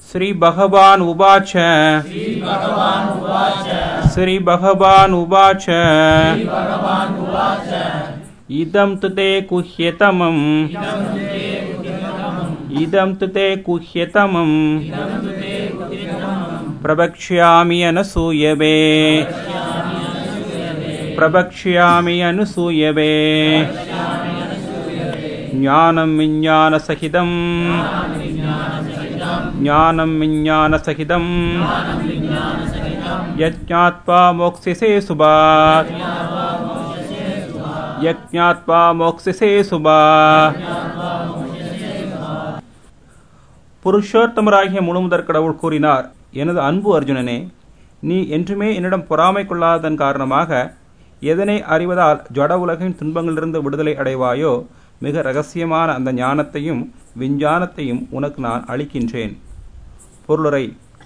श्री भगवान उवाच श्री भगवान उवाच इदं तुते कुह्यतमम् इदं तुते कुह्यतमम् प्रवक्ष्यामि अनसूयवे प्रवक्ष्यामि अनसूयवे ज्ञानं विज्ञानसहितं ज्ञानं विज्ञानसहितं यज्ञात्वा मोक्ष्यसे सुभात् यज्ञात्वा मोक्ष्यसे सुभात्. புருஷோத்தமராகிய முழுமுதற் கடவுள் கூறினார், எனது அன்பு அர்ஜுனனே, நீ என்றுமே என்னிடம் பொறாமை கொள்ளாததன் காரணமாக எதனை அறிவதால் ஜட உலகின் துன்பங்களிலிருந்து விடுதலை அடைவாயோ மிக ரகசியமான அந்த ஞானத்தையும் விஞ்ஞானத்தையும் உனக்கு நான் அளிக்கின்றேன். பொருளுரை: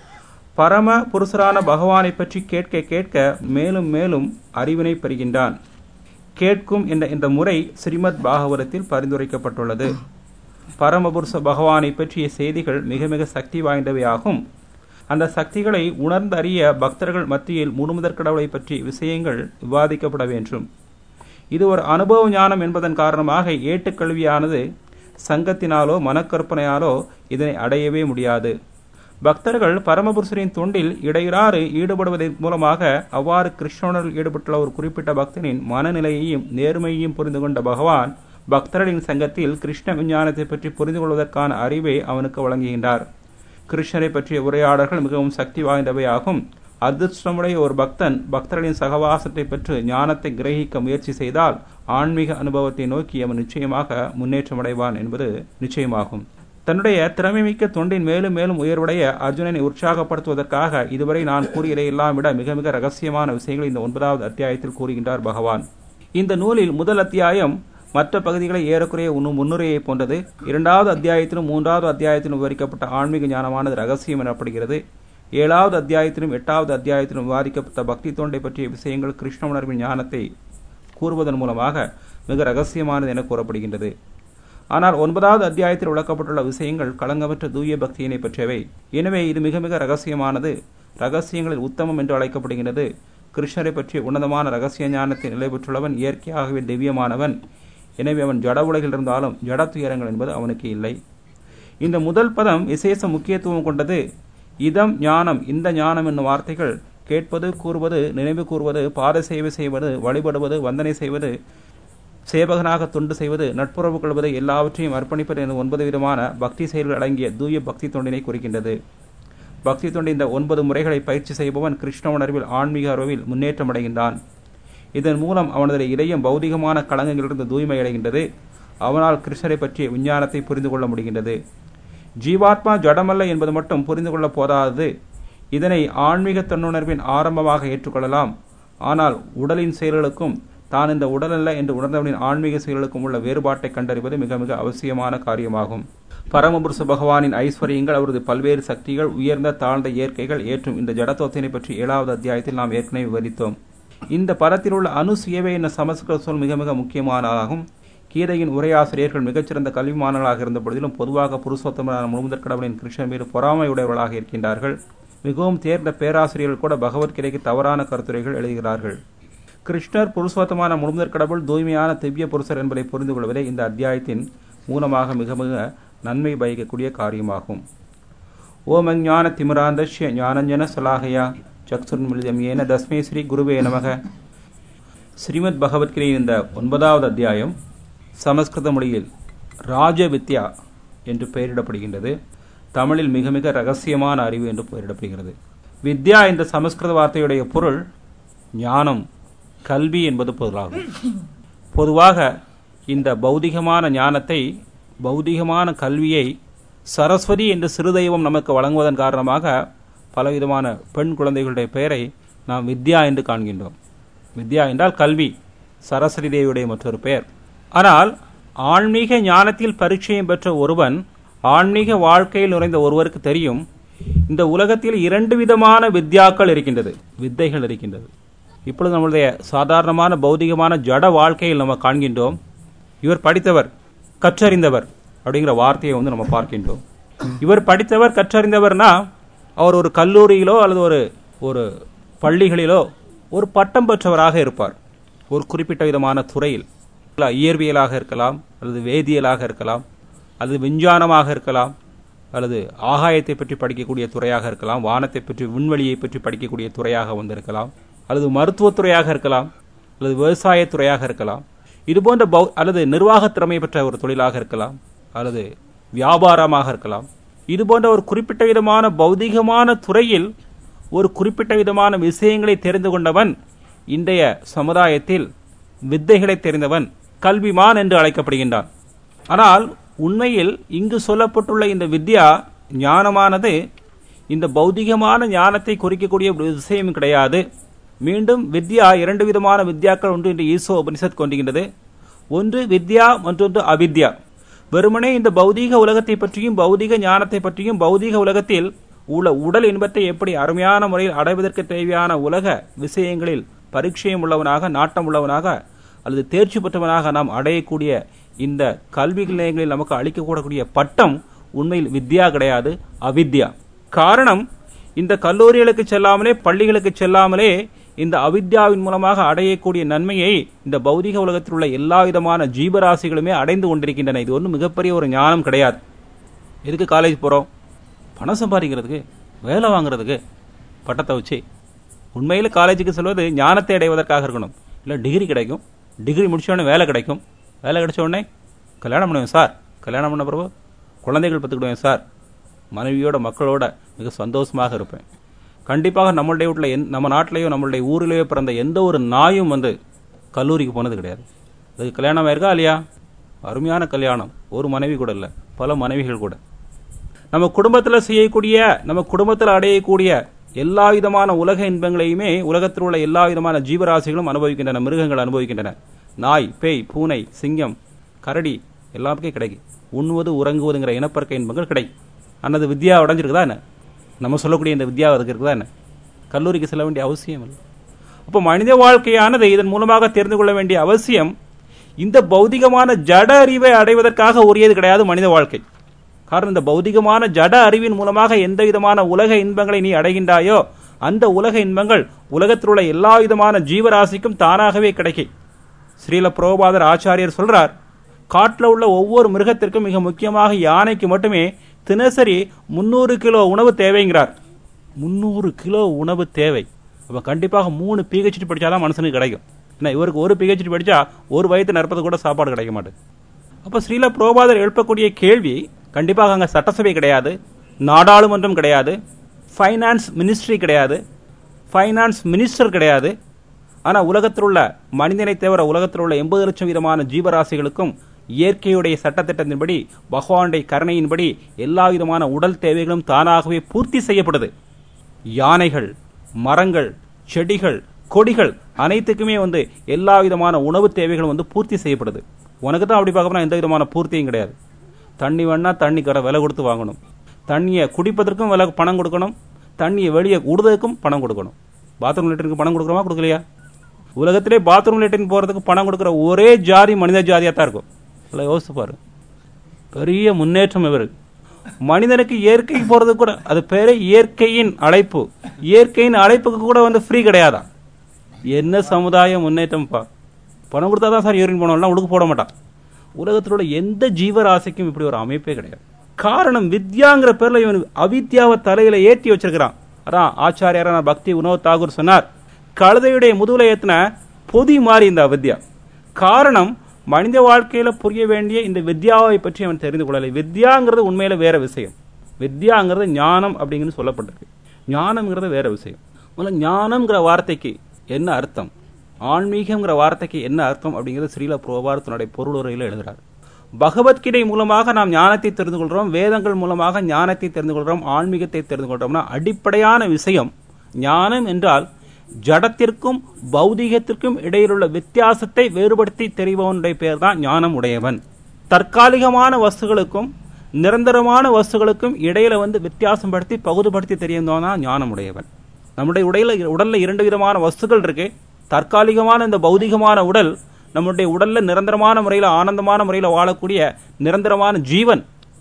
பரம புருஷரான பகவானை பற்றி கேட்க கேட்க மேலும் மேலும் அறிவினை பெறுகின்றான். கேட்கும் என்ற இந்த முறை ஸ்ரீமத் பாகவதத்தில் பரிந்துரைக்கப்பட்டுள்ளது. பரமபுருஷ பகவானை பற்றிய செய்திகள் மிக மிக சக்தி வாய்ந்தவையாகும். அந்த சக்திகளை உணர்ந்தறிய பக்தர்கள் மத்தியில் முழுமுதற் கடவுளை பற்றிய விஷயங்கள் விவாதிக்கப்பட வேண்டும். இது ஒரு அனுபவ ஞானம் என்பதன் காரணமாக ஏட்டுக்கல்வியானது சங்கத்தினாலோ மனக்கற்பனையாலோ இதனை அடையவே முடியாது. பக்தர்கள் பரமபுருஷரின் தொண்டில் இடையிறாறு ஈடுபடுவதன் மூலமாக அவ்வாறு கிருஷ்ணனில் ஈடுபட்டுள்ள ஒரு குறிப்பிட்ட பக்தனின் மனநிலையையும் நேர்மையையும் புரிந்து கொண்ட பகவான் பக்தர்களின் சங்கத்தில் கிருஷ்ண விஞ்ஞானத்தை பற்றி புரிந்து கொள்வதற்கான அறிவை அவனுக்கு வழங்குகின்றார். கிருஷ்ணரை பற்றிய உரையாடல்கள் மிகவும் சக்தி வாய்ந்தவையாகும். அதிர்ஷ்டமுடைய ஒரு பக்தன் பக்தர்களின் சகவாசத்தை பெற்று ஞானத்தை கிரகிக்க முயற்சி செய்தால் ஆன்மீக அனுபவத்தை நோக்கி அவன் நிச்சயமாக முன்னேற்றமடைவான் என்பது நிச்சயமாகும். தன்னுடைய திறமைமிக்க தொண்டின் மேலும் மேலும் உயர்வுடைய அர்ஜுனனை உற்சாகப்படுத்துவதற்காக இதுவரை நான் கூறியதை எல்லாம் விட மிக மிக ரகசியமான விஷயங்களை இந்த 9வது அத்தியாயத்தில் கூறுகின்றார் பகவான். இந்த நூலில் முதல் அத்தியாயம் மற்ற பகுதிகளை ஏறக்குறைய முன்னுரையை போன்றது. 2வது அத்தியாயத்திலும் 3வது அத்தியாயத்திலும் விவரிக்கப்பட்ட ஆன்மீக ஞானமானது ரகசியம் எனப்படுகிறது. 7வது அத்தியாயத்திலும் 8வது அத்தியாயத்திலும் விவாதிக்கப்பட்ட பக்தி தொண்டை பற்றிய விஷயங்கள் கிருஷ்ண உணர்வின் ஞானத்தை கூறுவதன் மூலமாக மிக ரகசியமானது என கூறப்படுகின்றது. ஆனால் 9வது அத்தியாயத்தில் விளக்கப்பட்டுள்ள விஷயங்கள் களங்கமற்ற தூய பக்தியினை பற்றியவை. எனவே இது மிக மிக ரகசியமானது, ரகசியங்களில் உத்தமம் என்று அழைக்கப்படுகின்றது. கிருஷ்ணரை பற்றிய உன்னதமான ரகசிய ஞானத்தை நிலை பெற்றுள்ளவன் இயற்கையாகவே திவ்யமானவன். எனவே அவன் ஜட உலகில் இருந்தாலும் ஜட துயரங்கள் என்பது அவனுக்கு இல்லை. இந்த முதல் பதம் விசேஷ முக்கியத்துவம் கொண்டது. இதம் ஞானம், இந்த ஞானம் என்னும் வார்த்தைகள் கேட்பது, கூறுவது, நினைவு கூறுவது, பாத சேவை செய்வது, வழிபடுவது, வந்தனை செய்வது, சேவகனாக தொண்டு செய்வது, நட்புறவு கொள்வது, எல்லாவற்றையும் அர்ப்பணிப்பது என 9 விதமான பக்தி செயல்கள் அடங்கிய தூய பக்தி தொண்டினை குறிக்கின்றது. பக்தி தொண்டு இந்த 9 முறைகளை பயிற்சி செய்பவன் கிருஷ்ண உணர்வில் ஆன்மீக அறிவில் முன்னேற்றம் அடைகின்றான். இதன் மூலம் அவனது இதயம் பௌதிகமான களங்கங்களிலிருந்து தூய்மை அடைகின்றது. அவனால் கிருஷ்ணரை பற்றிய விஞ்ஞானத்தை புரிந்து கொள்ள முடிகின்றது. ஜீவாத்மா ஜடமல்ல என்பது மட்டும் புரிந்து கொள்ள போதாதது. இதனை ஆன்மீக தன்னுணர்வின் ஆரம்பமாக ஏற்றுக்கொள்ளலாம். ஆனால் உடலின் செயல்களுக்கும் தான் இந்த உடலல்ல என்று உணர்ந்தவனின் ஆன்மீக செயல்களுக்கும் உள்ள வேறுபாட்டை கண்டறிவது மிக மிக அவசியமான காரியமாகும். பரமபுருஷ பகவானின் ஐஸ்வர்யங்கள், அவரது பல்வேறு சக்திகள், உயர்ந்த தாழ்ந்த இயற்கைகள் ஏற்றும் இந்த ஜடத்தோத்தினை பற்றி 7வது அத்தியாயத்தில் நாம் ஏற்கனவே விவரித்தோம். இந்த பதத்தில் உள்ள அனுசுயவை என்ற சமஸ்கிருத சொல் மிக மிக முக்கியமானதாகும். கீதையின் உரையாசிரியர்கள் மிகச்சிறந்த கல்விமானங்களாக இருந்த பொழுதிலும் பொதுவாக புருஷோத்தமரான முழுமுதற் கடவுளின் கிருஷ்ணன் மீது பொறாமையுடையவர்களாக இருக்கின்றார்கள். மிகவும் தேர்ந்த பேராசிரியர்கள் கூட பகவத்கீதைக்கு தவறான கருத்துரைகள் எழுதுகிறார்கள். கிருஷ்ணர் புருஷோத்தமான முழுமுதற் கடவுள் தூய்மையான திவ்ய புருஷர் என்பதை புரிந்து கொள்வதே இந்த அத்தியாயத்தின் மூலமாக மிக மிக நன்மை பயக்கக்கூடிய காரியமாகும். ஓம் அஞ்ஞான திமிராந்தஸ்ய ஞானஞ்சன சலாகயா சக்ஷுர்மிலிதம் ஏன தஸ்மே ஸ்ரீ குருவே நமக. ஸ்ரீமத் பகவத்கீதையின் இந்த 9வது அத்தியாயம் சமஸ்கிருத மொழியில் ராஜவித்யா என்று பெயரிடப்படுகின்றது. தமிழில் மிக மிக ரகசியமான அறிவு என்று பெயரிடப்படுகிறது. வித்யா என்ற சமஸ்கிருத வார்த்தையுடைய பொருள் ஞானம், கல்வி என்பது பொருளாகும். பொதுவாக இந்த பௌதிகமான ஞானத்தை, பௌதிகமான கல்வியை சரஸ்வதி என்று சிறுதெய்வம் நமக்கு வழங்குவதன் காரணமாக பலவிதமான பெண் குழந்தைகளுடைய பெயரை நாம் வித்யா என்று காண்கின்றோம். வித்யா என்றால் கல்வி, சரஸ்வதி தேவியுடைய மற்றொரு பெயர். ஆனால் ஆன்மீக ஞானத்தில் பரிச்சயம் பெற்ற ஒருவன், ஆன்மீக வாழ்க்கையில் நுழைந்த ஒருவருக்கு தெரியும், இந்த உலகத்தில் 2 விதமான வித்யாக்கள் இருக்கின்றது, வித்தைகள் இருக்கின்றது. இப்பொழுது நம்முடைய சாதாரணமான பௌதிகமான ஜட வாழ்க்கையில் நம்ம காண்கின்றோம், இவர் படித்தவர், கற்றறிந்தவர் அப்படிங்கிற வார்த்தையை நம்ம பார்க்கின்றோம். இவர் படித்தவர் கற்றறிந்தவர்னா அவர் ஒரு கல்லூரியிலோ அல்லது ஒரு பள்ளிகளிலோ ஒரு பட்டம் பெற்றவராக இருப்பார். ஒரு குறிப்பிட்ட விதமான துறையில் இயற்பியலாக இருக்கலாம், அல்லது வேதியியலாக இருக்கலாம், அல்லது விஞ்ஞானமாக இருக்கலாம், அல்லது ஆகாயத்தை பற்றி படிக்கக்கூடிய துறையாக இருக்கலாம், வானத்தை பற்றி விண்வெளியை பற்றி படிக்கக்கூடிய துறையாக வந்திருக்கலாம், அல்லது மருத்துவத்துறையாக இருக்கலாம், அல்லது விவசாயத்துறையாக இருக்கலாம், இதுபோன்ற அல்லது நிர்வாகத் திறமை பெற்ற ஒரு தொழிலாக இருக்கலாம், அல்லது வியாபாரமாக இருக்கலாம். இதுபோன்ற ஒரு குறிப்பிட்ட விதமான பௌதிகமான துறையில் ஒரு குறிப்பிட்ட விதமான விஷயங்களை தெரிந்து கொண்டவன் இன்றைய சமுதாயத்தில் வித்தைகளை தெரிந்தவன், கல்விமான் என்று அழைக்கப்படுகின்றான். ஆனால் உண்மையில் இங்கு சொல்லப்பட்டுள்ள இந்த வித்யா ஞானமானது இந்த பௌதிகமான ஞானத்தை குறிக்கக்கூடிய விஷயம் கிடையாது. மீண்டும் வித்யா இரண்டு விதமான வித்யாக்கள் ஒன்று இன்று ஈசோ உபனிஷத் கொண்டிருக்கின்றது. ஒன்று வித்யா, மற்றொன்று அவித்யா. வெறுமனே இந்த பௌதீக உலகத்தை பற்றியும் பௌதீக ஞானத்தை பற்றியும் பௌதீக உலகத்தில் உள்ள உடல் இன்பத்தை எப்படி அருமையான முறையில் அடைவதற்கு தேவையான உலக விஷயங்களில் பரிச்சயம் உள்ளவனாக, நாட்டம் உள்ளவனாக அல்லது தேர்ச்சி பெற்றவனாக நாம் அடையக்கூடிய இந்த கல்வி நிலையங்களில் நமக்கு அளிக்கக்கூடக்கூடிய பட்டம் உண்மையில் வித்யா கிடையாது, அவித்யா. காரணம், இந்த கல்லூரிகளுக்கு செல்லாமலே பள்ளிகளுக்கு செல்லாமலே இந்த அவித்யாவின் மூலமாக அடையக்கூடிய நன்மையை இந்த பௌதிக உலகத்தில் உள்ள எல்லா விதமான ஜீவராசிகளுமே அடைந்து கொண்டிருக்கின்றன. இது ஒன்றும் மிகப்பெரிய ஒரு ஞானம் கிடையாது. எதுக்கு காலேஜ் போகிறோம்? பணம் சம்பாதிக்கிறதுக்கு, வேலை வாங்குறதுக்கு, பட்டத்தை வச்சு. உண்மையில் காலேஜுக்கு செல்வது ஞானத்தை அடைவதற்காக இருக்கணும். இல்லை டிகிரி கிடைக்கும், டிகிரி முடிச்சோடனே வேலை கிடைக்கும், வேலை கிடைச்ச உடனே கல்யாணம் பண்ணுவேன் சார், கல்யாணம் பண்ண பிறகு குழந்தைகள் பெற்றுக்கிடுவேன் சார், மனைவியோட மக்களோட மிக சந்தோஷமாக இருப்பேன். கண்டிப்பாக நம்மளுடைய வீட்டில் நம்ம நாட்டிலேயோ நம்மளுடைய ஊரிலேயோ பிறந்த எந்த ஒரு நாயும் கல்லூரிக்கு போனது கிடையாது. அதுக்கு கல்யாணம் ஆயிருக்கா இல்லையா? அருமையான கல்யாணம், ஒரு மனைவி கூட இல்லை, பல மனைவிகள் கூட. நம்ம குடும்பத்தில் செய்யக்கூடிய, நம்ம குடும்பத்தில் அடையக்கூடிய எல்லா விதமான உலக இன்பங்களையுமே உலகத்தில் உள்ள எல்லா விதமான ஜீவராசிகளும் அனுபவிக்கின்றன, மிருகங்கள் அனுபவிக்கின்றன. நாய், பேய், பூனை, சிங்கம், கரடி எல்லாருக்கும் கிடைக்கும். உண்ணுவது உறங்குவதுங்கிற இனப்பெருக்க இன்பங்கள் கிடைக்கும். அன்னது வித்யா உடஞ்சிருக்குதா என்ன? நம்ம சொல்லக்கூடிய இந்த வித்யா அதுக்கு இருக்குதா என்ன? கல்லூரிக்கு செல்ல வேண்டிய அவசியம் இல்லை. அப்போ மனித வாழ்க்கையானது இதன் மூலமாக தெரிந்து கொள்ள வேண்டிய அவசியம் இந்த பௌதிகமான ஜட அறிவை அடைவதற்காக உரியது கிடையாது மனித வாழ்க்கை. காரணம், இந்த பௌதிகமான ஜட அறிவின் மூலமாக எந்த விதமான உலக இன்பங்களை நீ அடைகின்றாயோ அந்த உலக இன்பங்கள் உலகத்தில் உள்ள எல்லா விதமான ஜீவராசிக்கும் தானாகவே கிடைக்கும். ஸ்ரீல பிரபுபாதர் ஆச்சாரியர் சொல்றார், காட்டில் உள்ள ஒவ்வொரு மிருகத்திற்கும், மிக முக்கியமாக யானைக்கு மட்டுமே தினசரி 300 கிலோ உணவு தேவைங்கிறார். 300 கிலோ உணவு தேவை. அப்ப கண்டிப்பாக 3 PhD படிச்சாதான் மனுஷனுக்கு கிடைக்கும். ஏன்னா இவருக்கு ஒரு PhD படிச்சா ஒரு வயிற்று நிரப்பது கூட சாப்பாடு கிடைக்க மாட்டேது. அப்ப ஸ்ரீல பிரபுபாதர் எழுப்பக்கூடிய கேள்வி, கண்டிப்பாக அங்க சட்டசபை கிடையாது, நாடாளுமன்றம் கிடையாது, ஃபைனான்ஸ் மினிஸ்ட்ரி கிடையாது, ஃபைனான்ஸ் மினிஸ்டர் கிடையாது. ஆனா உலகத்தில் உள்ள மனிதனை தவிர உலகத்தில் உள்ள 80 லட்சம் விதமான ஜீவராசிகளுக்கும் இயற்கையுடைய சட்டத்திட்டத்தின்படி, பகவானுடைய கருணையின்படி எல்லா விதமான உடல் தேவைகளும் தானாகவே பூர்த்தி செய்யப்படுது. யானைகள், மரங்கள், செடிகள், கொடிகள் அனைத்துக்குமே எல்லா விதமான உணவு தேவைகளும் பூர்த்தி செய்யப்படுது. உனக்கு தான் அப்படி பார்க்கணும், எந்த விதமான பூர்த்தியும் கிடையாது. தண்ணி வேணா தண்ணி கடை விலை கொடுத்து வாங்கணும், தண்ணியை குடிப்பதற்கும் விலை பணம் கொடுக்கணும், தண்ணியை வெளியே விடுறதுக்கும் பணம் கொடுக்கணும். பாத்ரூம் லேட்டருக்கு பணம் கொடுக்குறோமா, கொடுக்கலையா? உலகத்திலே பாத்ரூம் லேட்டரின் போறதுக்கு பணம் கொடுக்குற ஒரே ஜாதி மனித ஜாதியா தான் இருக்கும். யோசிச்சு பாரு, பெரிய முன்னேற்றம் இவருக்கு. மனிதனுக்கு இயற்கை போறது கூட, அது பேரே இயற்கையின் அழைப்பு. இயற்கையின் அழைப்புக்கு கூட ஃப்ரீ கிடையாதான். என்ன சமுதாய முன்னேற்றம்ப்பா! பணம் கொடுத்தாதான் சார் யூரின் போனோம்லாம் உடுக்கு போட மாட்டான். உலகத்தில் உள்ள எந்த ஜீவராசிக்கும் இப்படி ஒரு அமைப்பே கிடையாது. காரணம், வித்யாங்கிற பேர்ல இவன் அவித்யாவை தலையில ஏற்றி வச்சிருக்கிறான். அதான் ஆச்சாரியாரான பக்தி வினோத் தாகூர் சொன்னார், கழுதையுடைய முதுகுல ஏத்தின பொதி மாறி இந்த அவித்யா. காரணம், மனித வாழ்க்கையில புரிய வேண்டிய இந்த வித்யாவை பற்றி அவன் தெரிந்து கொள்ளலை. வித்யாங்கிறது உண்மையில வேற விஷயம். வித்யாங்கிறது ஞானம் அப்படிங்கிறது சொல்லப்பட்டிருக்கு. ஞானம்ங்கிறது வேற விஷயம். முதல்ல ஞானம்ங்கிற வார்த்தைக்கு என்ன அர்த்தம், ஆன்மீகம்ங்கிற வார்த்தைக்கு என்ன அர்த்தம் அப்படிங்கிறது ஸ்ரீல பிரபுபாதர் தன்னுடைய பொருளுரையில் எழுதுகிறார். பகவத்கீதை மூலமாக நாம் ஞானத்தை தெரிந்து கொள்றோம், வேதங்கள் மூலமாக ஞானத்தை தெரிந்து கொள்றோம், ஆன்மீகத்தை தெரிந்து கொள்றோம்னா அடிப்படையான விஷயம் ஞானம் என்றால் ஜடத்திற்கும் பௌதிகத்திற்கும் இடையிலுள்ள வித்தியாசத்தை வேறுபடுத்தி தெரிபவனுடைய பெயர் தான் ஞானம் உடையவன். தற்காலிகமான வஸ்துகளுக்கும் நிரந்தரமான வஸ்துகளுக்கும் இடையில வித்தியாசம் படுத்தி பகுதிப்படுத்தி தெரியவன் தான் ஞானம் உடையவன். நம்முடைய உடல்ல 2 விதமான வஸ்துகள் இருக்கு. தற்காலிகமான இந்த பௌதிகமான உடல் நம்முடைய உடல்ல நிரந்தரமான முறையில் ஆனந்தமான முறையில் வாழக்கூடிய நிரந்தரமான ஜீவன்.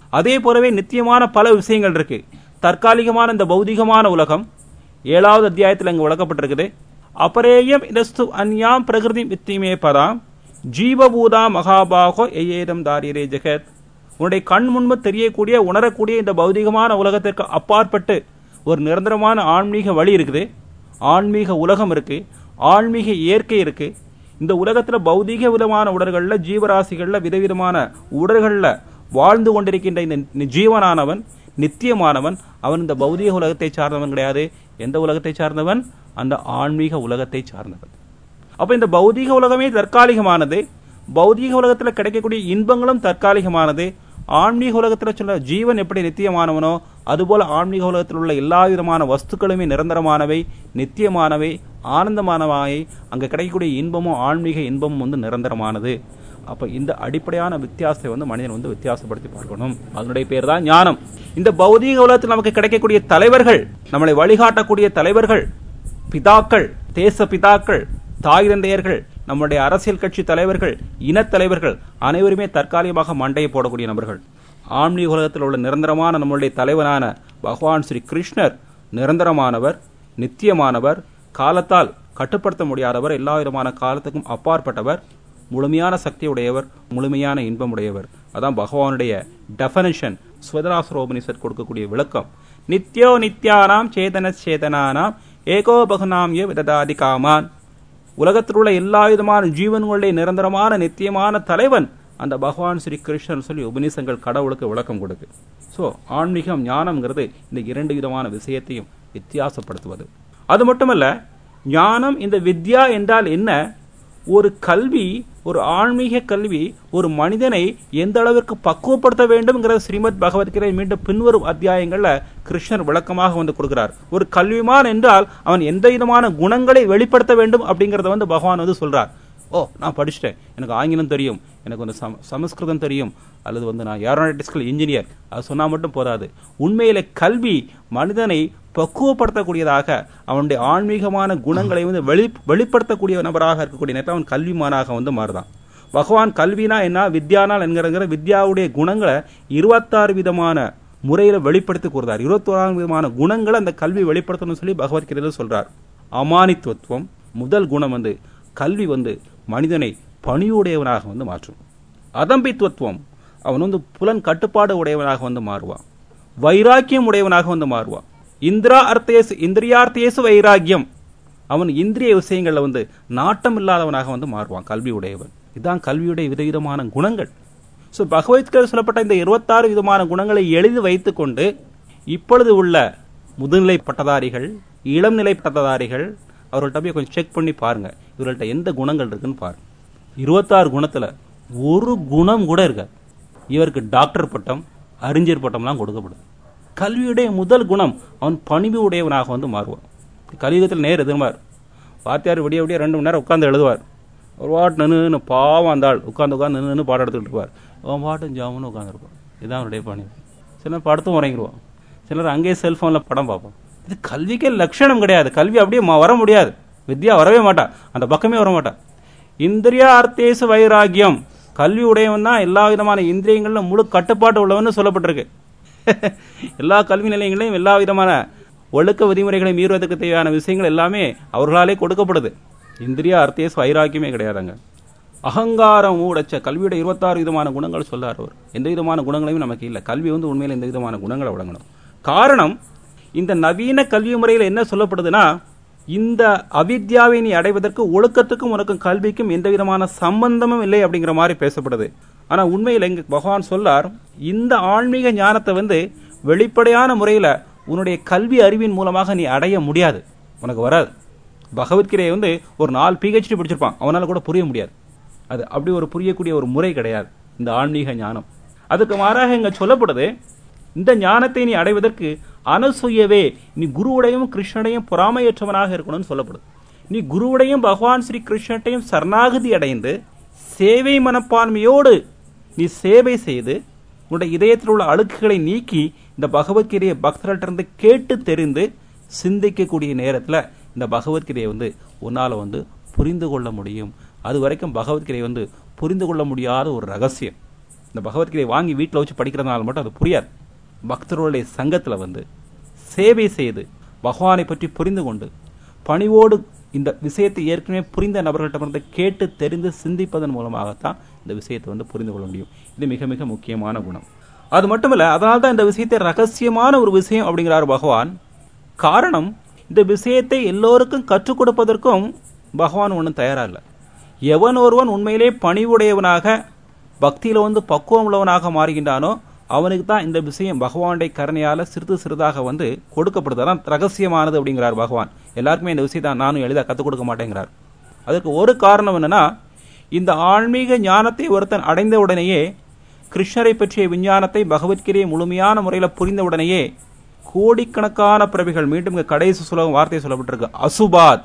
அதே போலவே நித்தியமான பல விஷயங்கள் இருக்கு. தற்காலிகமான இந்த பௌதிகமான உலகம் 7வது அத்தியாயத்தில் அங்கு விளக்கப்பட்டிருக்குது. அபரேயம் இதஸ்து அன்யாம் பிரகிருதி வித்திமே பதாம் ஜீவபூதா மகாபாகோ ஏதம் தாரியரே ஜெகத். உன்னுடைய கண் முன்பு தெரியக்கூடிய உணரக்கூடிய இந்த பௌதிகமான உலகத்திற்கு அப்பாற்பட்டு ஒரு நிரந்தரமான ஆன்மீக வழி இருக்குது, ஆன்மீக உலகம் இருக்கு, ஆன்மீக இயற்கை இருக்கு. இந்த உலகத்துல பௌதிக விதமான உடல்கள்ல ஜீவராசிகள்ல விதவிதமான உடல்கள்ல வாழ்ந்து கொண்டிருக்கின்ற இந்த ஜீவனானவன் நித்தியமானவன். அவன் இந்த பௌதிக உலகத்தை சார்ந்தவன் கிடையாது. எந்த உலகத்தை சார்ந்தவன்? அந்த ஆன்மீக உலகத்தை சார்ந்தவன். அப்ப இந்த பௌதிக உலகமே தற்காலிகமானது. பௌதிக உலகத்துல கிடைக்கக்கூடிய இன்பங்களும் தற்காலிகமானது. ஆன்மீக உலகத்துல சொல்ல ஜீவன் எப்படி நித்தியமானவனோ அதுபோல ஆன்மீக உலகத்தில் உள்ள எல்லா விதமான வஸ்துக்களுமே நிரந்தரமானவை, நித்தியமானவை, ஆனந்தமானவை. அங்க கிடைக்கக்கூடிய இன்பமும் ஆன்மீக இன்பமும் நிரந்தரமானது. அப்ப இந்த அடிப்படையான வித்தியாசத்தை மனிதன் வித்தியாசப்படுத்தி பார்க்கணும். அதனுடைய பேர் தான் ஞானம். இந்த பௌதீக உலகத்தில் நமக்கு கிடைக்கக்கூடிய தலைவர்கள், நம்மளை வழிகாட்டக்கூடிய தலைவர்கள், பிதாக்கள், தேச பிதாக்கள், தாய் தந்தையர்கள், நம்முடைய அரசியல் கட்சி தலைவர்கள், இனத்தலைவர்கள் அனைவருமே தற்காலிகமாக மண்டையை போடக்கூடிய நபர்கள். ஆன்மீக உலகத்தில் உள்ள நிரந்தரமான நம்முடைய தலைவனான பகவான் ஸ்ரீ கிருஷ்ணர் நிரந்தரமானவர், நித்தியமானவர், காலத்தால் கட்டுப்படுத்த முடியாதவர், எல்லா விதமான காலத்துக்கும் அப்பாற்பட்டவர், முழுமையான சக்தி உடையவர், முழுமையான இன்பம் உடையவர். அதான் பகவானுடைய டெஃபனிஷன். ஸ்வதராசுரோபனிஷத் கொடுக்கக்கூடிய விளக்கம். நித்யோ நித்யானாம் சேதன சேதனானாம் ஏகோ பகுநாம் ய விததாதி காமான். உலகத்தில் உள்ள எல்லா விதமான ஜீவன்களுடைய நிரந்தரமான நித்தியமான தலைவன் அந்த பகவான் ஸ்ரீ கிருஷ்ணன் சொல்லி உபநிஷங்கள் கடவுளுக்கு விளக்கம் கொடுக்கு. ஸோ ஆன்மீகம் ஞானம்ங்கிறது இந்த 2 விதமான விஷயத்தையும் வித்தியாசப்படுத்துவது. அது மட்டுமல்ல, ஞானம் இந்த வித்யா என்றால் என்ன? ஒரு கல்வி, ஒரு ஆன்மீக கல்வி ஒரு மனிதனை எந்த அளவிற்கு பக்குவப்படுத்த வேண்டும் ஸ்ரீமத் பகவத்கீதை மீண்டும் பின்வரும் அத்தியாயங்கள்ல கிருஷ்ணர் விளக்கமாக கொடுக்கிறார். ஒரு கல்விமான் என்றால் அவன் எந்த விதமான குணங்களை வெளிப்படுத்த வேண்டும் அப்படிங்கறத பகவான் சொல்றார். நான் படிச்சுட்டேன், எனக்கு ஆங்கிலம் தெரியும், எனக்கு சமஸ்கிருதம் தெரியும், அல்லது நான் ஏரோநாட்டிக்கல் இன்ஜினியர், அது சொன்னா மட்டும் போதாது. உண்மையில கல்வி மனிதனை பக்குவப்படுத்தக்கூடியதாக, அவனுடைய ஆன்மீகமான குணங்களை வெளிப்படுத்தக்கூடிய நபராக இருக்கக்கூடிய நேரத்தில் அவன் கல்விமானாக மாறுதான். பகவான் கல்வினா என்ன, வித்யானால் என்கிற வித்யாவுடைய குணங்களை 26 விதமான முறையில வெளிப்படுத்தி கூறுறார். 24 விதமான குணங்களை அந்த கல்வி வெளிப்படுத்தணும் சொல்லி பகவத்கீதையில சொல்றார். அமானித்துவம் முதல் குணம் கல்வி மனிதனை பணியுடையவனாக மாற்றும். அதம்பித்துவம் அவன் புலன் கட்டுப்பாடு உடையவனாக மாறுவான். வைராக்கியம் உடையவனாக மாறுவான். இந்திரியார்த்தேசு வைராக்கியம், அவன் இந்திரிய விஷயங்கள்ல நாட்டம் இல்லாதவனாக மாறுவான் கல்வி உடையவன். இதுதான் கல்வியுடைய விதவிதமான குணங்கள். சோ பகவத்கீதை சொல்லப்பட்ட இந்த 26 விதமான குணங்களை எழுதி வைத்துக் கொண்டு இப்பொழுது உள்ள முதுநிலை பட்டதாரிகள், இளம் நிலை பட்டதாரிகள் அவர்கள்ட்ட போய் கொஞ்சம் செக் பண்ணி பாருங்க, இவர்கள்ட்ட எந்த குணங்கள் இருக்குன்னு பாருங்க. 26 குணத்துல ஒரு குணம் கூட இருக்காது. இவருக்கு டாக்டர் பட்டம், அறிஞர் பட்டம்லாம் கொடுக்கப்படுது. கல்வியுடைய முதல் குணம் அவன் பணிவு உடையவனாக மாறுவான். கலியுகத்தில் நேர் எதிர்மார். வாத்தியார் விடிய 2 மணி நேரம் உட்கார்ந்து எழுதுவார். ஒரு பாட்டு நின்று பாவம் அந்த ஆள் உட்கார்ந்து நின்று பாடம் எடுத்துக்கிட்டு இருப்பார். அவன் பாட்டும் ஜாமுன்னு உட்காந்துருப்பான். இதுதான் அவருடைய பணிவு. சிலர் படத்தும் உறங்கிடுவான், சிலர் அங்கேயே செல்போன்ல படம் பார்ப்போம். இது கல்விக்கே லட்சணம் கிடையாது. கல்வி அப்படியே வர முடியாது. வித்யா வரவே மாட்டா, அந்த பக்கமே வர மாட்டா. இந்திரியா அர்த்தேசு வைராக்கியம், கல்வி உடையவன் தான் எல்லா விதமான இந்திரியங்கள்ல முழு கட்டுப்பாடு உள்ளவன்னு சொல்லப்பட்டிருக்கு. எல்லா கல்வி நிலையங்களையும் எல்லா விதமான ஒழுக்க விதிமுறைகளை மீறுவதற்கு தேவையான விஷயங்கள் எல்லாமே அவர்களாலே கொடுக்கப்படுது. இந்திரியா அர்த்தேசு வைராக்கியமே கிடையாதுங்க. அகங்காரம் ஊடச்ச கல்வியுடைய 26 விதமான குணங்கள் சொல்லார் அவர். எந்த விதமான குணங்களையும் நமக்கு இல்லை. கல்வி உண்மையில எந்த விதமான குணங்களை வழங்கணும். காரணம், இந்த நவீன கல்வி முறையில் என்ன சொல்லப்படுதுன்னா, இந்த அவித்யாவை நீ அடைவதற்கு ஒழுக்கத்துக்கும் உனக்கும் கல்விக்கும் எந்த விதமான சம்பந்தமும் இல்லை அப்படிங்கிற மாதிரி பேசப்படுது. ஆனா உண்மையில் எங்க பகவான் சொல்லார், இந்த ஆன்மீக ஞானத்தை வெளிப்படையான முறையில உன்னுடைய கல்வி அறிவின் மூலமாக நீ அடைய முடியாது, உனக்கு வராது. பகவத்கீதையை ஒரு 4 PhD படிச்சிருப்பான், அவனால கூட புரிய முடியாது. அது அப்படி ஒரு புரியக்கூடிய ஒரு முறை கிடையாது இந்த ஆன்மீக ஞானம். அதுக்கு மாறாக இங்க சொல்லப்படுது, இந்த ஞானத்தை நீ அடைவதற்கு அனசூயவே நீ குருவுடையும் கிருஷ்ணனையும் பொறாமையற்றவனாக இருக்கணும்னு சொல்லப்படுது. நீ குருவுடையும் பகவான் ஸ்ரீ கிருஷ்ணனையும் சரணாகதி அடைந்து சேவை மனப்பான்மையோடு நீ சேவை செய்து உன்னுடைய இதயத்தில் உள்ள அழுக்குகளை நீக்கி இந்த பகவத்கீதையை பக்தர்களிட்ட கேட்டு தெரிந்து சிந்திக்கக்கூடிய நேரத்தில் இந்த பகவத்கீதையை உன்னால புரிந்து கொள்ள முடியும். அது வரைக்கும் பகவத்கீதை புரிந்து கொள்ள முடியாத ஒரு ரகசியம். இந்த பகவத்கீதை வாங்கி வீட்டில் வச்சு படிக்கிறதுனால மட்டும் அது புரியாது. பக்தர்களுடைய சங்கத்தில் வந்து சேவை செய்து பகவானை பற்றி புரிந்து கொண்டு பணிவோடு இந்த விஷயத்தை ஏற்கனவே புரிந்த நபர்களிடமிருந்து கேட்டு தெரிந்து சிந்திப்பதன் மூலமாகத்தான் இந்த விஷயத்தை வந்து புரிந்து கொள்ள முடியும். இது மிக மிக முக்கியமான குணம். அது மட்டுமல்ல, அதனால தான் இந்த விஷயத்தை ரகசியமான ஒரு விஷயம் அப்படிங்கிறார் பகவான். காரணம், இந்த விஷயத்தை எல்லோருக்கும் கற்றுக் கொடுப்பதற்கும் பகவான் ஒன்றும் தயாரா இல்லை. எவன் ஒருவன் உண்மையிலே பணிவுடையவனாக பக்தியில வந்து பக்குவம் உள்ளவனாக மாறுகின்றானோ அவனுக்கு தான் இந்த விஷயம் பகவானுடைய கருணையால சிறிது சிறிதாக வந்து கொடுக்கப்படுது. அதான் ரகசியமானது அப்படிங்கிறார் பகவான். எல்லாருக்குமே இந்த விஷயத்தை நானும் எளிதாக கற்றுக் கொடுக்க மாட்டேங்கிறார். அதற்கு ஒரு காரணம் என்னன்னா, இந்த ஆன்மீக ஞானத்தை ஒருத்தன் அடைந்த உடனேயே, கிருஷ்ணரை பற்றிய விஞ்ஞானத்தை பகவத்கீதையை முழுமையான முறையில் புரிந்த உடனேயே கோடிக்கணக்கான பிறவிகள், மீண்டும் கடைசி சுலகம் வார்த்தை சொல்லப்பட்டிருக்கு, அசுபாத்,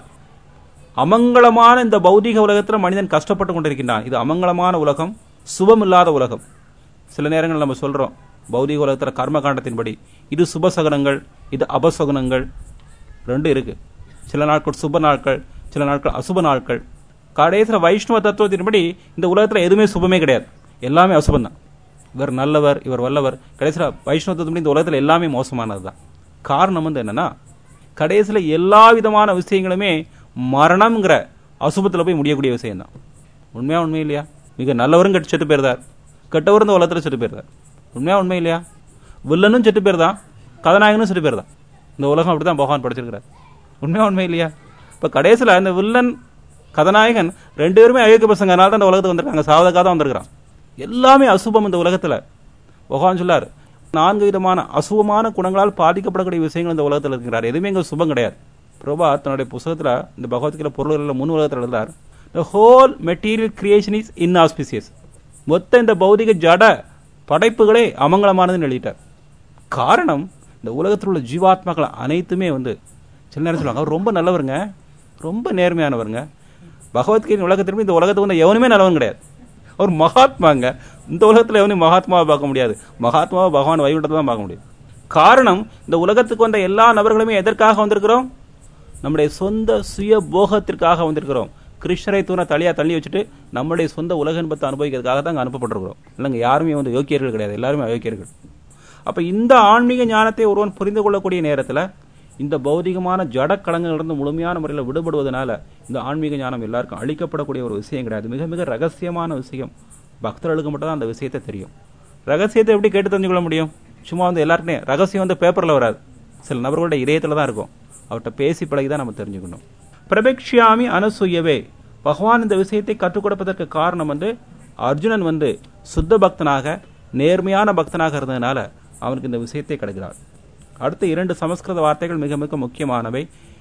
அமங்கலமான இந்த பௌதிக உலகத்தில் மனிதன் கஷ்டப்பட்டு கொண்டிருக்கின்றான். இது அமங்கலமான உலகம், சுபமில்லாத உலகம். சில நேரங்கள் நம்ம சொல்றோம், பௌதிக உலகத்தில் கர்மகாண்டத்தின்படி இது சுபசகுனங்கள், இது அபசகுனங்கள் ரெண்டு இருக்கு. சில நாட்கள் சுப நாட்கள், சில நாட்கள் அசுப நாட்கள். கடைசியில் வைஷ்ணவ தத்துவத்தின்படி இந்த உலகத்தில் எதுவுமே சுபமே கிடையாது, எல்லாமே அசுபம் தான். இவர் நல்லவர், இவர் வல்லவர். கடைசியில் வைஷ்ணவ தத்துவத்தின்படி இந்த உலகத்தில் எல்லாமே மோசமானது தான். காரணம் வந்து என்னன்னா, கடைசியில் எல்லா விதமான விஷயங்களுமே மரணம்ங்கிற அசுபத்தில் போய் முடியக்கூடிய விஷயம் தான். உண்மையா உண்மை இல்லையா? மிக நல்லவரும் கெட்டு செத்து போயிருந்தார், கெட்டவரும் இந்த உலகத்தில் செத்து போயிருந்தார். உண்மையா உண்மை இல்லையா? வில்லனும் செத்து போயிருந்தான், கதாநாயகனும் செத்து போயிருந்தான். இந்த உலகம் அப்படிதான் பகவான் படைச்சிருக்கிறார். உண்மையா உண்மை இல்லையா? இப்போ கடைசியில் இந்த வில்லன் கதாநாயகன் ரெண்டு பேருமே அயோக்கிய பசங்க, அதனால தான் இந்த உலகத்துக்கு வந்திருக்காங்க, சாவதற்காக தான் வந்திருக்கிறான். எல்லாமே அசுபம் இந்த உலகத்தில். பகவான் சொல்லார், 4 விதமான அசுபமான குணங்களால் பாதிக்கப்படக்கூடிய விஷயங்கள் இந்த உலகத்தில் இருக்கிறார், எதுவுமே இங்கே சுபம் கிடையாது. பிரபா தன்னுடைய புத்தகத்தில் இந்த பகவத்கீதை பொருள்களில் 3 உலகத்தில் எழுதார், the whole material creation is inauspicious. மொத்த இந்த பௌதிக ஜட படைப்புகளே அமங்கலமானதுன்னு எழுதிட்டார். காரணம், இந்த உலகத்தில் உள்ள ஜீவாத்மாக்கள் அனைத்துமே வந்து சில நேரம் சொல்லுவாங்க, அவர் ரொம்ப நல்லவருங்க, ரொம்ப நேர்மையானவருங்க. பகவத்கீதை உலகத்திலும் இந்த உலகத்துக்கு வந்து எவனுமே நல்லவன் கிடையாது, அவர் மகாத்மாங்க. இந்த உலகத்தில் எவனையும் மகாத்மாவை பார்க்க முடியாது, மகாத்மாவை பகவான் வைகுண்டத்தை தான் பார்க்க முடியும். காரணம், இந்த உலகத்துக்கு வந்த எல்லா நபர்களுமே எதற்காக வந்திருக்கிறோம்? நம்முடைய சொந்த சுய போகத்திற்காக வந்திருக்கிறோம். கிருஷ்ணரை தூண தள்ளியா தள்ளி வச்சுட்டு நம்முடைய சொந்த உலக இன்பத்தை அனுபவிக்கிறதுக்காக தான் அனுப்பப்பட்டிருக்கிறோம். இல்லைங்க, யாருமே வந்து யோக்கியர்கள் கிடையாது, எல்லாருமே அயோக்கியர்கள். அப்ப இந்த ஆன்மீக ஞானத்தை ஒருவன் புரிந்து கொள்ளக்கூடிய நேரத்தில் இந்த பௌதிகமான ஜட களங்களிலிருந்து முழுமையான முறையில் விடுபடுவதனால இந்த ஆன்மீக ஞானம் எல்லாருக்கும் அளிக்கப்படக்கூடிய ஒரு விஷயம் கிடையாது. மிக மிக ரகசியமான விஷயம். பக்தர்களுக்கு மட்டும் தான் அந்த விஷயத்தை தெரியும். ரகசியத்தை எப்படி கேட்டு தெரிஞ்சுக்கொள்ள முடியும்? சும்மா வந்து எல்லாருக்குமே ரகசியம் வந்து பேப்பரில் வராது, சில நபர்களுடைய இதயத்தில் தான் இருக்கும். அவர்கிட்ட பேசி பழகி தான் நம்ம தெரிஞ்சுக்கணும். பிரபக்ஷாமி அனசூயவே, பகவான் இந்த விஷயத்தை கற்றுக் கொடுப்பதற்கு காரணம் வந்து அர்ஜுனன் வந்து சுத்த பக்தனாக நேர்மையான பக்தனாக இருந்ததுனால அவனுக்கு இந்த விஷயத்தை கிடைக்கிறார். அடுத்த 2 சமஸ்கிருத வார்த்தைகள் மிக மிக முக்கியமானவை.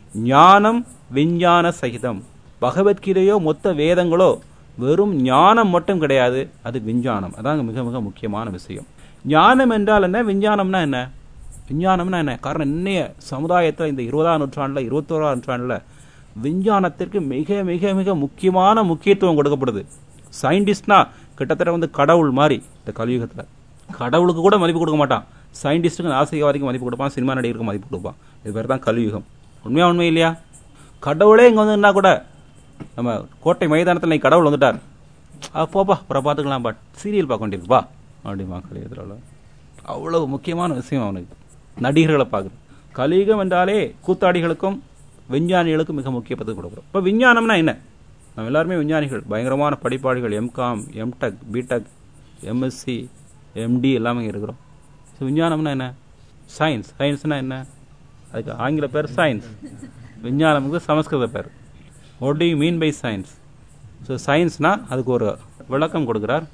ஞானம் விஞ்ஞான சகிதம். பகவத்கீதையோ மொத்த வேதங்களோ வெறும் ஞானம் மட்டும் கிடையாது, அது விஞ்ஞானம். அதாங்க மிக மிக முக்கியமான விஷயம். ஞானம் என்றால் என்ன, விஞ்ஞானம்னா என்ன? விஞ்ஞானம்னா என்ன? காரணம், இன்னைய சமுதாயத்தில் இந்த 20ஆம் நூற்றாண்டில் 21ஆம் நூற்றாண்டில் விஞ்ஞானத்திற்கு மிக மிக மிக முக்கியமான முக்கியத்துவம் கொடுக்கப்படுது. சயின்டிஸ்ட்னா கிட்டத்தட்ட வந்து கடவுள் மாதிரி இந்த கலியுகத்தில். கடவுளுக்கு கூட மதிப்பு கொடுக்க மாட்டான், சயின்டிஸ்ட்டுக்கு ஆசிரியவாதிக்கு மதிப்பு கொடுப்பான், சினிமா நடிகருக்கு மதிப்பு கொடுப்பான். இது பேர் தான் கலியுகம். உண்மையா உண்மை இல்லையா? கடவுளே இங்கே வந்துன்னா கூட, நம்ம கோட்டை மைதானத்தில் நீ கடவுள் வந்துட்டார், போப்பா அப்புறம் பார்த்துக்கலாம், பட் சீரியல் பார்க்க வேண்டியிருக்குப்பா அப்படிமா கலியுகத்தில். அவ்வளவு முக்கியமான விஷயம் அவனுக்கு. நடிகர்களை பார்க்குறது. கலியுகம் என்றாலே கூத்தாடிகளுக்கும் விஞ்ஞானிகளுக்கும் மிக முக்கியத்துவம் கொடுக்குறோம். இப்போ விஞ்ஞானம்னா என்ன? நம்ம எல்லாருமே விஞ்ஞானிகள், பயங்கரமான படிப்பாளிகள், MCom, MTech, BTech, MSc, MD எல்லாமே இருக்கிறோம். ஸோ விஞ்ஞானம்னா என்ன? சயின்ஸ். சயின்ஸ்னா என்ன? அதுக்கு ஆங்கில பேர் சயின்ஸ், விஞ்ஞானமுக்கு சமஸ்கிருத பேர். What do you mean by science? So சயின்ஸ்னா அதுக்கு ஒரு விளக்கம் கொடுக்குறார்.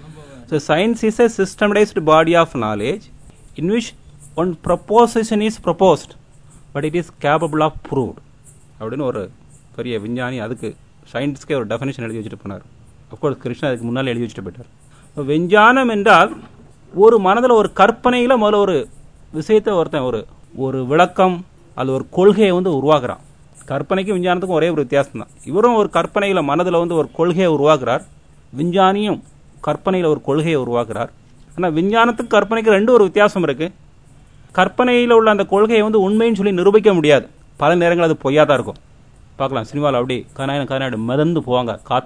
So science is a systemised body of knowledge in which one proposition is proposed but it is capable of proved அப்படின்னு ஒரு பெரிய விஞ்ஞானி அதுக்கு சயின்டிஸ்ட்கே ஒரு டெஃபினேஷன் எழுதி வச்சுட்டு போனார். அஃப்கோர்ஸ் கிருஷ்ணா அதுக்கு முன்னால் எழுதி வச்சுட்டு போயிட்டார். விஞ்ஞானம் என்றால் ஒரு மனதில் ஒரு கற்பனையில் முதல்ல ஒரு விஷயத்தை ஒருத்தன் ஒரு விளக்கம் அல்லது ஒரு கொள்கையை வந்து உருவாக்குறான். கற்பனைக்கும் விஞ்ஞானத்துக்கும் ஒரே ஒரு வித்தியாசம் தான். இவரும் ஒரு கற்பனையில் மனதில் வந்து ஒரு கொள்கையை உருவாக்குறார், விஞ்ஞானியும் கற்பனையில் ஒரு கொள்கையை உருவாக்குறார். ஆனால் விஞ்ஞானத்துக்கு கற்பனைக்கு 2 ஒரு வித்தியாசம் இருக்கு. கற்பனையில் உள்ள அந்த கொள்கையை வந்து உண்மைன்னு சொல்லி நிரூபிக்க முடியாது, பல நேரங்கள் அது பொய்யா தான் இருக்கும். பார்க்கலாம், சினிமாவில் அப்படி கனாயிடு மிதந்து போவாங்க காற்றுல,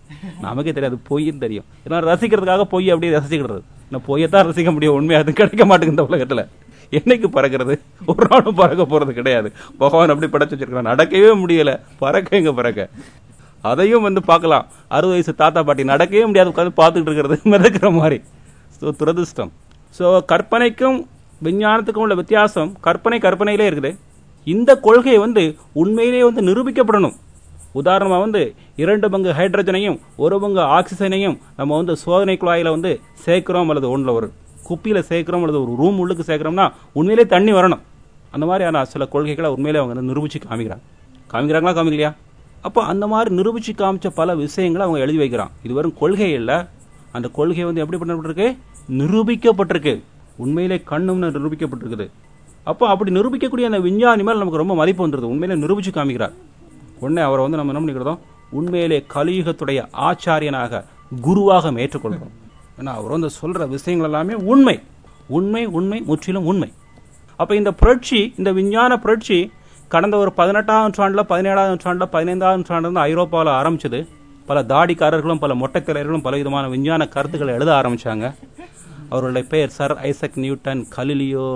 நமக்கே தெரியாது, பொய்ன்னு தெரியும். ஏன்னா ரசிக்கிறதுக்காக பொய் அப்படியே ரசிச்சுக்கிறது. நான் பொய்யத்தான் ரசிக்க முடியும், உண்மையாக அது கிடைக்க மாட்டேங்குது இந்த உலகத்தில். என்னைக்கு பறக்கிறது? ஒரு நாளும் பறக்க போறது கிடையாது. பகவான் அப்படி படைச்சு வச்சிருக்கான், நடக்கவே முடியல, பறக்க எங்க பறக்க? அதையும் பார்க்கலாம். 60 வயசு தாத்தா பாட்டி நடக்கவே முடியாது, உட்காந்து பார்த்துட்டு இருக்கிறது மிதக்கிற மாதிரி. ஸோ துரதிருஷ்டம். ஸோ கற்பனைக்கும் விஞ்ஞானத்துக்கும் உள்ள வித்தியாசம் கற்பனையிலே இருக்குது. இந்த கொள்கை உண்மையிலே நிரூபிக்கப்படணும். உதாரணமா 2 பங்கு ஹைட்ரஜனையும் 1 பங்கு ஆக்சிஜனையும் நம்ம சோதனை குழாயில சேர்க்கிறோம், அல்லது ஒன்றுல ஒரு குப்பியில சேர்க்கிறோம், அல்லது ஒரு ரூம் உள்ளுக்கு சேர்க்கிறோம்னா உண்மையிலே தண்ணி வரணும். அந்த மாதிரியான சில கொள்கைகளை உண்மையிலே அவங்க நிரூபிச்சு காமிக்கிறாங்களா காமிக்கலையா? அப்போ அந்த மாதிரி நிரூபிச்சு காமிச்ச பல விஷயங்களை அவங்க எழுதி வைக்கிறான். இது வெறும் கொள்கை இல்லை, அந்த கொள்கை எப்படி பண்ணப்பட்டிருக்கு? நிரூபிக்கப்பட்டிருக்கு. உண்மையிலே கண்ணும்னு நிரூபிக்கப்பட்டிருக்குது. அப்போ அப்படி நிரூபிக்கக்கூடிய அந்த விஞ்ஞானி மேல் நமக்கு ரொம்ப மதிப்பு வந்துடுது. உண்மையிலே நிரூபிச்சு காமிக்கிறார். உடனே அவரை நம்ம என்ன பண்ணிக்கிறோம்? உண்மையிலே கலியுகத்துடைய ஆச்சாரியனாக, குருவாக ஏற்றுக்கொள்கிறோம். ஏன்னா அவர் சொல்ற விஷயங்கள் எல்லாமே உண்மை உண்மை உண்மை முற்றிலும் உண்மை. அப்ப இந்த புரட்சி, இந்த விஞ்ஞான புரட்சி கடந்த ஒரு 18ஆம் நூற்றாண்டுல, 17ஆம் நூற்றாண்டுல, 15ஆம் நூற்றாண்டுல ஐரோப்பாவில் ஆரம்பிச்சது. பல தாடிக்காரர்களும் பல மொட்டைத்தலைவர்களும் பல விதமான விஞ்ஞான கருத்துக்களை எழுத ஆரம்பிச்சாங்க. அவர்களுடைய பெயர் sir Isaac Newton, Galileo,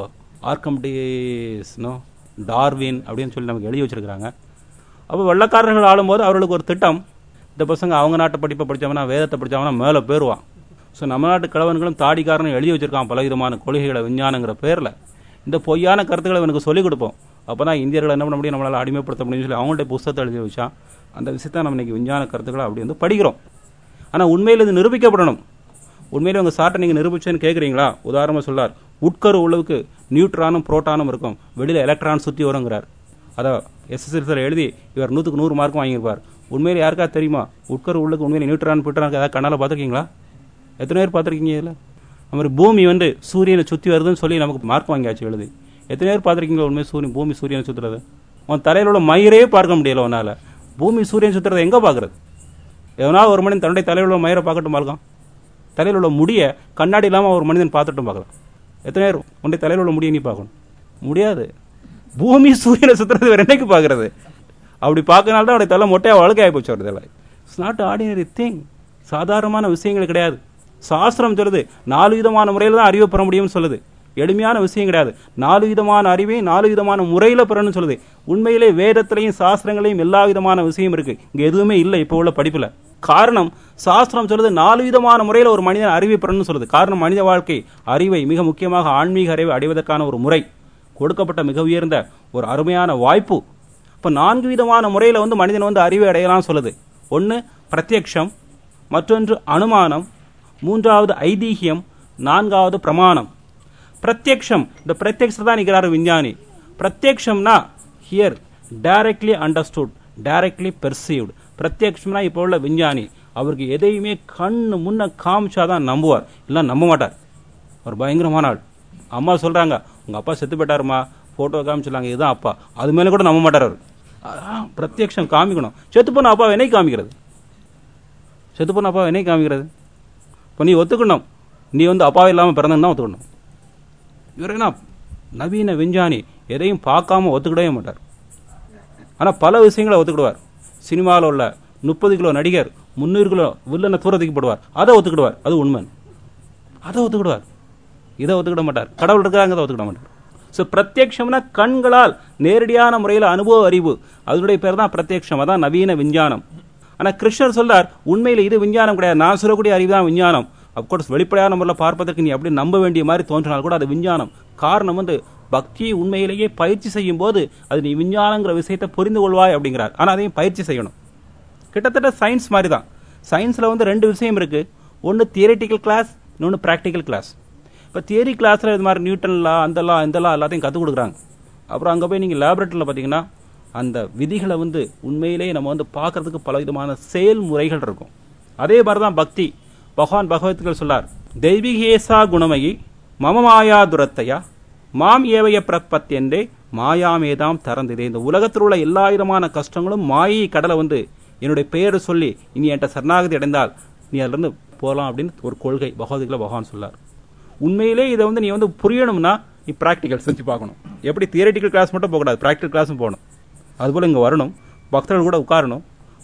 Archimedes, Darwin அப்படின்னு சொல்லி நமக்கு எழுதி வச்சிருக்கிறாங்க. அப்போ வெள்ளக்காரர்கள் ஆளும்போது அவர்களுக்கு ஒரு திட்டம், இந்த பசங்க அவங்க நாட்டு படிப்பை படித்தவனா, வேதத்தை படித்தவனா மேலே போயிடுவான். ஸோ நம்ம நாட்டு கிழவன்களும் தாடிக்காரனும் எழுதி வச்சிருக்கான் பல விதமான கொள்கைகளை விஞ்ஞானங்கிற பேரில். இந்த பொய்யான கருத்துக்களை எனக்கு சொல்லிக் கொடுப்போம். அப்போ தான் இந்தியர்களை என்ன பண்ண முடியும், நம்மளால் அடிமைப்படுத்த முடியும்னு சொல்லி அவங்கள்ட்ட புத்தகத்தை எழுதி வச்சான். அந்த விஷயத்தை நம்ம இன்னைக்கு விஞ்ஞான கருத்துக்களை அப்படி படிக்கிறோம். ஆனால் உண்மையில் இது நிரூபிக்கப்படணும். உண்மையிலே உங்கள் சாட்டை நீங்கள் நிரூபிச்சேன்னு கேட்குறீங்களா? உதாரணமாக சொல்லார், உட்கரு உள்ளவுக்கு நியூட்ரானும் புரோட்டானும் இருக்கும், வெளியில் எலக்ட்ரான் சுற்றி வருங்கிறார். அதை எஸ்எஸ்எல்சியில் எழுதி இவர் 100க்கு 100 மார்க்கும் வாங்கியிருப்பார். உண்மையிலே யாருக்கா தெரியுமா உட்கரு உள்ளுக்கு உண்மையிலே நியூட்ரான் புரோட்டானுக்கு ஏதாவது கண்ணால் பார்த்துருக்கீங்களா? எத்தனை பேர் பார்த்துருக்கீங்க? இதில் நம்ம பூமி சூரியனை சுற்றி வருதுன்னு சொல்லி நமக்கு மார்க் வாங்கியாச்சு எழுதி. எத்தனை பேர் பார்த்துருக்கீங்களா உண்மையை பூமி சூரியனை சுற்றுறது? உன் தலையில் உள்ள மயிரே பார்க்க முடியல உன்னால். பூமி சூரியன் சுற்றுறதை எங்கே பார்க்குறது? எவனாவது ஒரு மனிதன் தன்னுடைய தலையில் உள்ள மயிரை பார்க்கட்டும் பார்க்கலாம். தலையில் உள்ள முடியை கண்ணாடி இல்லாமல் ஒரு மனிதன் பார்த்துட்டும் பார்க்கலாம். எத்தனை பேர் உன்னுடைய தலையில் உள்ள முடியை நீ பார்க்கணும்? முடியாது. பூமி சூரியனை சுற்றுறது வேற என்னைக்கு பார்க்கறது? அப்படி பார்க்கறனால தான் அவருடைய தலை மொட்டையாக வழக்காகி போச்சு. அவருடைய தலை இட்ஸ் நாட் ஆர்டினரி திங். சாதாரணமான விஷயங்கள் கிடையாது. சாஸ்திரம் சொல்லுது 4 விதமான முறையில் தான் அறிவை பெற முடியும்னு சொல்லுது. எளிமையான விஷயம் கிடையாது. 4 விதமான அறிவை 4 விதமான முறையில் பெறணும்னு சொல்லுது. உண்மையிலே வேதத்திலையும் சாஸ்திரங்களையும் எல்லா விதமான விஷயம் இருக்கு. இங்க எதுவுமே இல்லை இப்போ உள்ள படிப்புல. காரணம், சாஸ்திரம் சொல்லுது 4 விதமான முறையில் ஒரு மனிதன் அறிவை பெறணும்னு சொல்லுது. காரணம், மனித வாழ்க்கை அறிவை, மிக முக்கியமாக ஆன்மீக அறிவை அடைவதற்கான ஒரு முறை, கொடுக்கப்பட்ட மிக உயர்ந்த ஒரு அருமையான வாய்ப்பு. இப்ப 4 விதமான முறையில மனிதன் அறிவை அடையலாம் சொல்லுது. ஒன்னு பிரத்யக்ஷம், மற்றொன்று அனுமானம், 3வது ஐதீகியம், 4வது பிரமாணம். பிரத்யக்ஷம், இந்த பிரத்யக்ஷத்தை தான் நிற்கிறார் விஞ்ஞானி. பிரத்யக்ஷம்னா here directly understood, directly perceived. பிரத்யக்ஷம்னா இப்போ உள்ள விஞ்ஞானி அவருக்கு எதையுமே கண்ணு முன்ன காமிச்சாதான் நம்புவார், இல்லை நம்ப மாட்டார். ஒரு பயங்கரமான ஆள். அம்மா சொல்றாங்க உங்க அப்பா செத்து போயிட்டாருமா, போட்டோ காமிச்சிடலாங்க, இதுதான் அப்பா, அது மேலே கூட நம்ப மாட்டார் அவர். பிரத்யக்ஷம் காமிக்கணும். செத்து போன அப்பா என்னை காமிக்கிறது? செத்து போன அப்பா என்னை காமிக்கிறது? இப்போ நீ ஒத்துக்கணும், நீ அப்பாவை இல்லாமல் பிறந்தன்னு தான் ஒத்துக்கணும். இவர் என்ன நவீன விஞ்ஞானி, எதையும் பார்க்காம ஒத்துக்கிடவே மாட்டார். ஆனால் பல விஷயங்களை ஒத்துக்கிடுவார். சினிமாவில் உள்ள 30 கிலோ நடிகர் 300 கிலோ வில்லனை தூரத்துக்கு போடுவார், அதை ஒத்துக்கிடுவார், அது உண்மை, அதை ஒத்துக்கிடுவார். இதை ஒத்துக்கிட மாட்டார். கடவுள் இருக்கிறாங்க, அதை ஒத்துக்கிட மாட்டார். ஸோ பிரத்யக்ஷம்னா கண்களால் நேரடியான முறையில் அனுபவ அறிவு, அதனுடைய பேர் தான் பிரத்யக்ஷம். அதான் நவீன விஞ்ஞானம். ஆனால் கிருஷ்ணர் சொல்றார் உண்மையில் இது விஞ்ஞானம் கிடையாது, நான் சொல்லக்கூடிய அறிவு தான் விஞ்ஞானம். அப்கோர்ஸ் வெளிப்படையான முறையில் பார்ப்பதற்கு நீ அப்படி நம்ப வேண்டிய மாதிரி தோன்றினால் கூட அது விஞ்ஞானம். காரணம் பக்தியை உண்மையிலேயே பயிற்சி செய்யும் போது அது நீ விஞ்ஞானங்கிற விஷயத்தை புரிந்து கொள்வாய் அப்படிங்கிறார். ஆனால் அதையும் பயிற்சி செய்யணும். கிட்டத்தட்ட சயின்ஸ் மாதிரி தான். சயின்ஸில் 2 விஷயம் இருக்கு. ஒன்று தியரிட்டிக்கல் கிளாஸ், இன்னொன்று ப்ராக்டிக்கல் கிளாஸ். இப்போ தியரி கிளாஸில் இது மாதிரி நியூட்டன் லா, அந்த லா, இந்த லா எல்லாத்தையும் கற்றுக் கொடுக்குறாங்க. அப்புறம் அங்கே போய் நீங்கள் லேபரேட்டரியில் பார்த்தீங்கன்னா அந்த விதிகளை உண்மையிலேயே நம்ம பார்க்கறதுக்கு பல விதமான செயல்முறைகள் இருக்கும். அதே மாதிரி தான் பக்தி. பகவான் பகவத்கீதை சொல்லார், தெய்வீகேசா குணமயி மம மாயா துரத்தையா மாம் ஏவைய பிரப்பத்தியன்றே மாயாமேதாம் தரந்ததே. இந்த உலகத்தில் உள்ள எல்லா விதமான கஷ்டங்களும் மாயை கடலை என்னுடைய பெயரை சொல்லி இனி என்கிட்ட சரணாகதி அடைந்தால் நீ அதிலிருந்து போகலாம் அப்படின்னு ஒரு கொள்கை பகவத்கீதை பகவான் சொல்லார். உண்மையிலே இதை நீ புரியணும்னா நீ பிராக்டிகல் செஞ்சு பார்க்கணும். எப்படி தியரிட்டிக்கல் கிளாஸ் மட்டும் போகக்கூடாது, பிராக்டிகல் கிளாஸும் போகணும். அதுபோல் இங்கே வரணும், பக்தர்கள் கூட உட்காரணும்,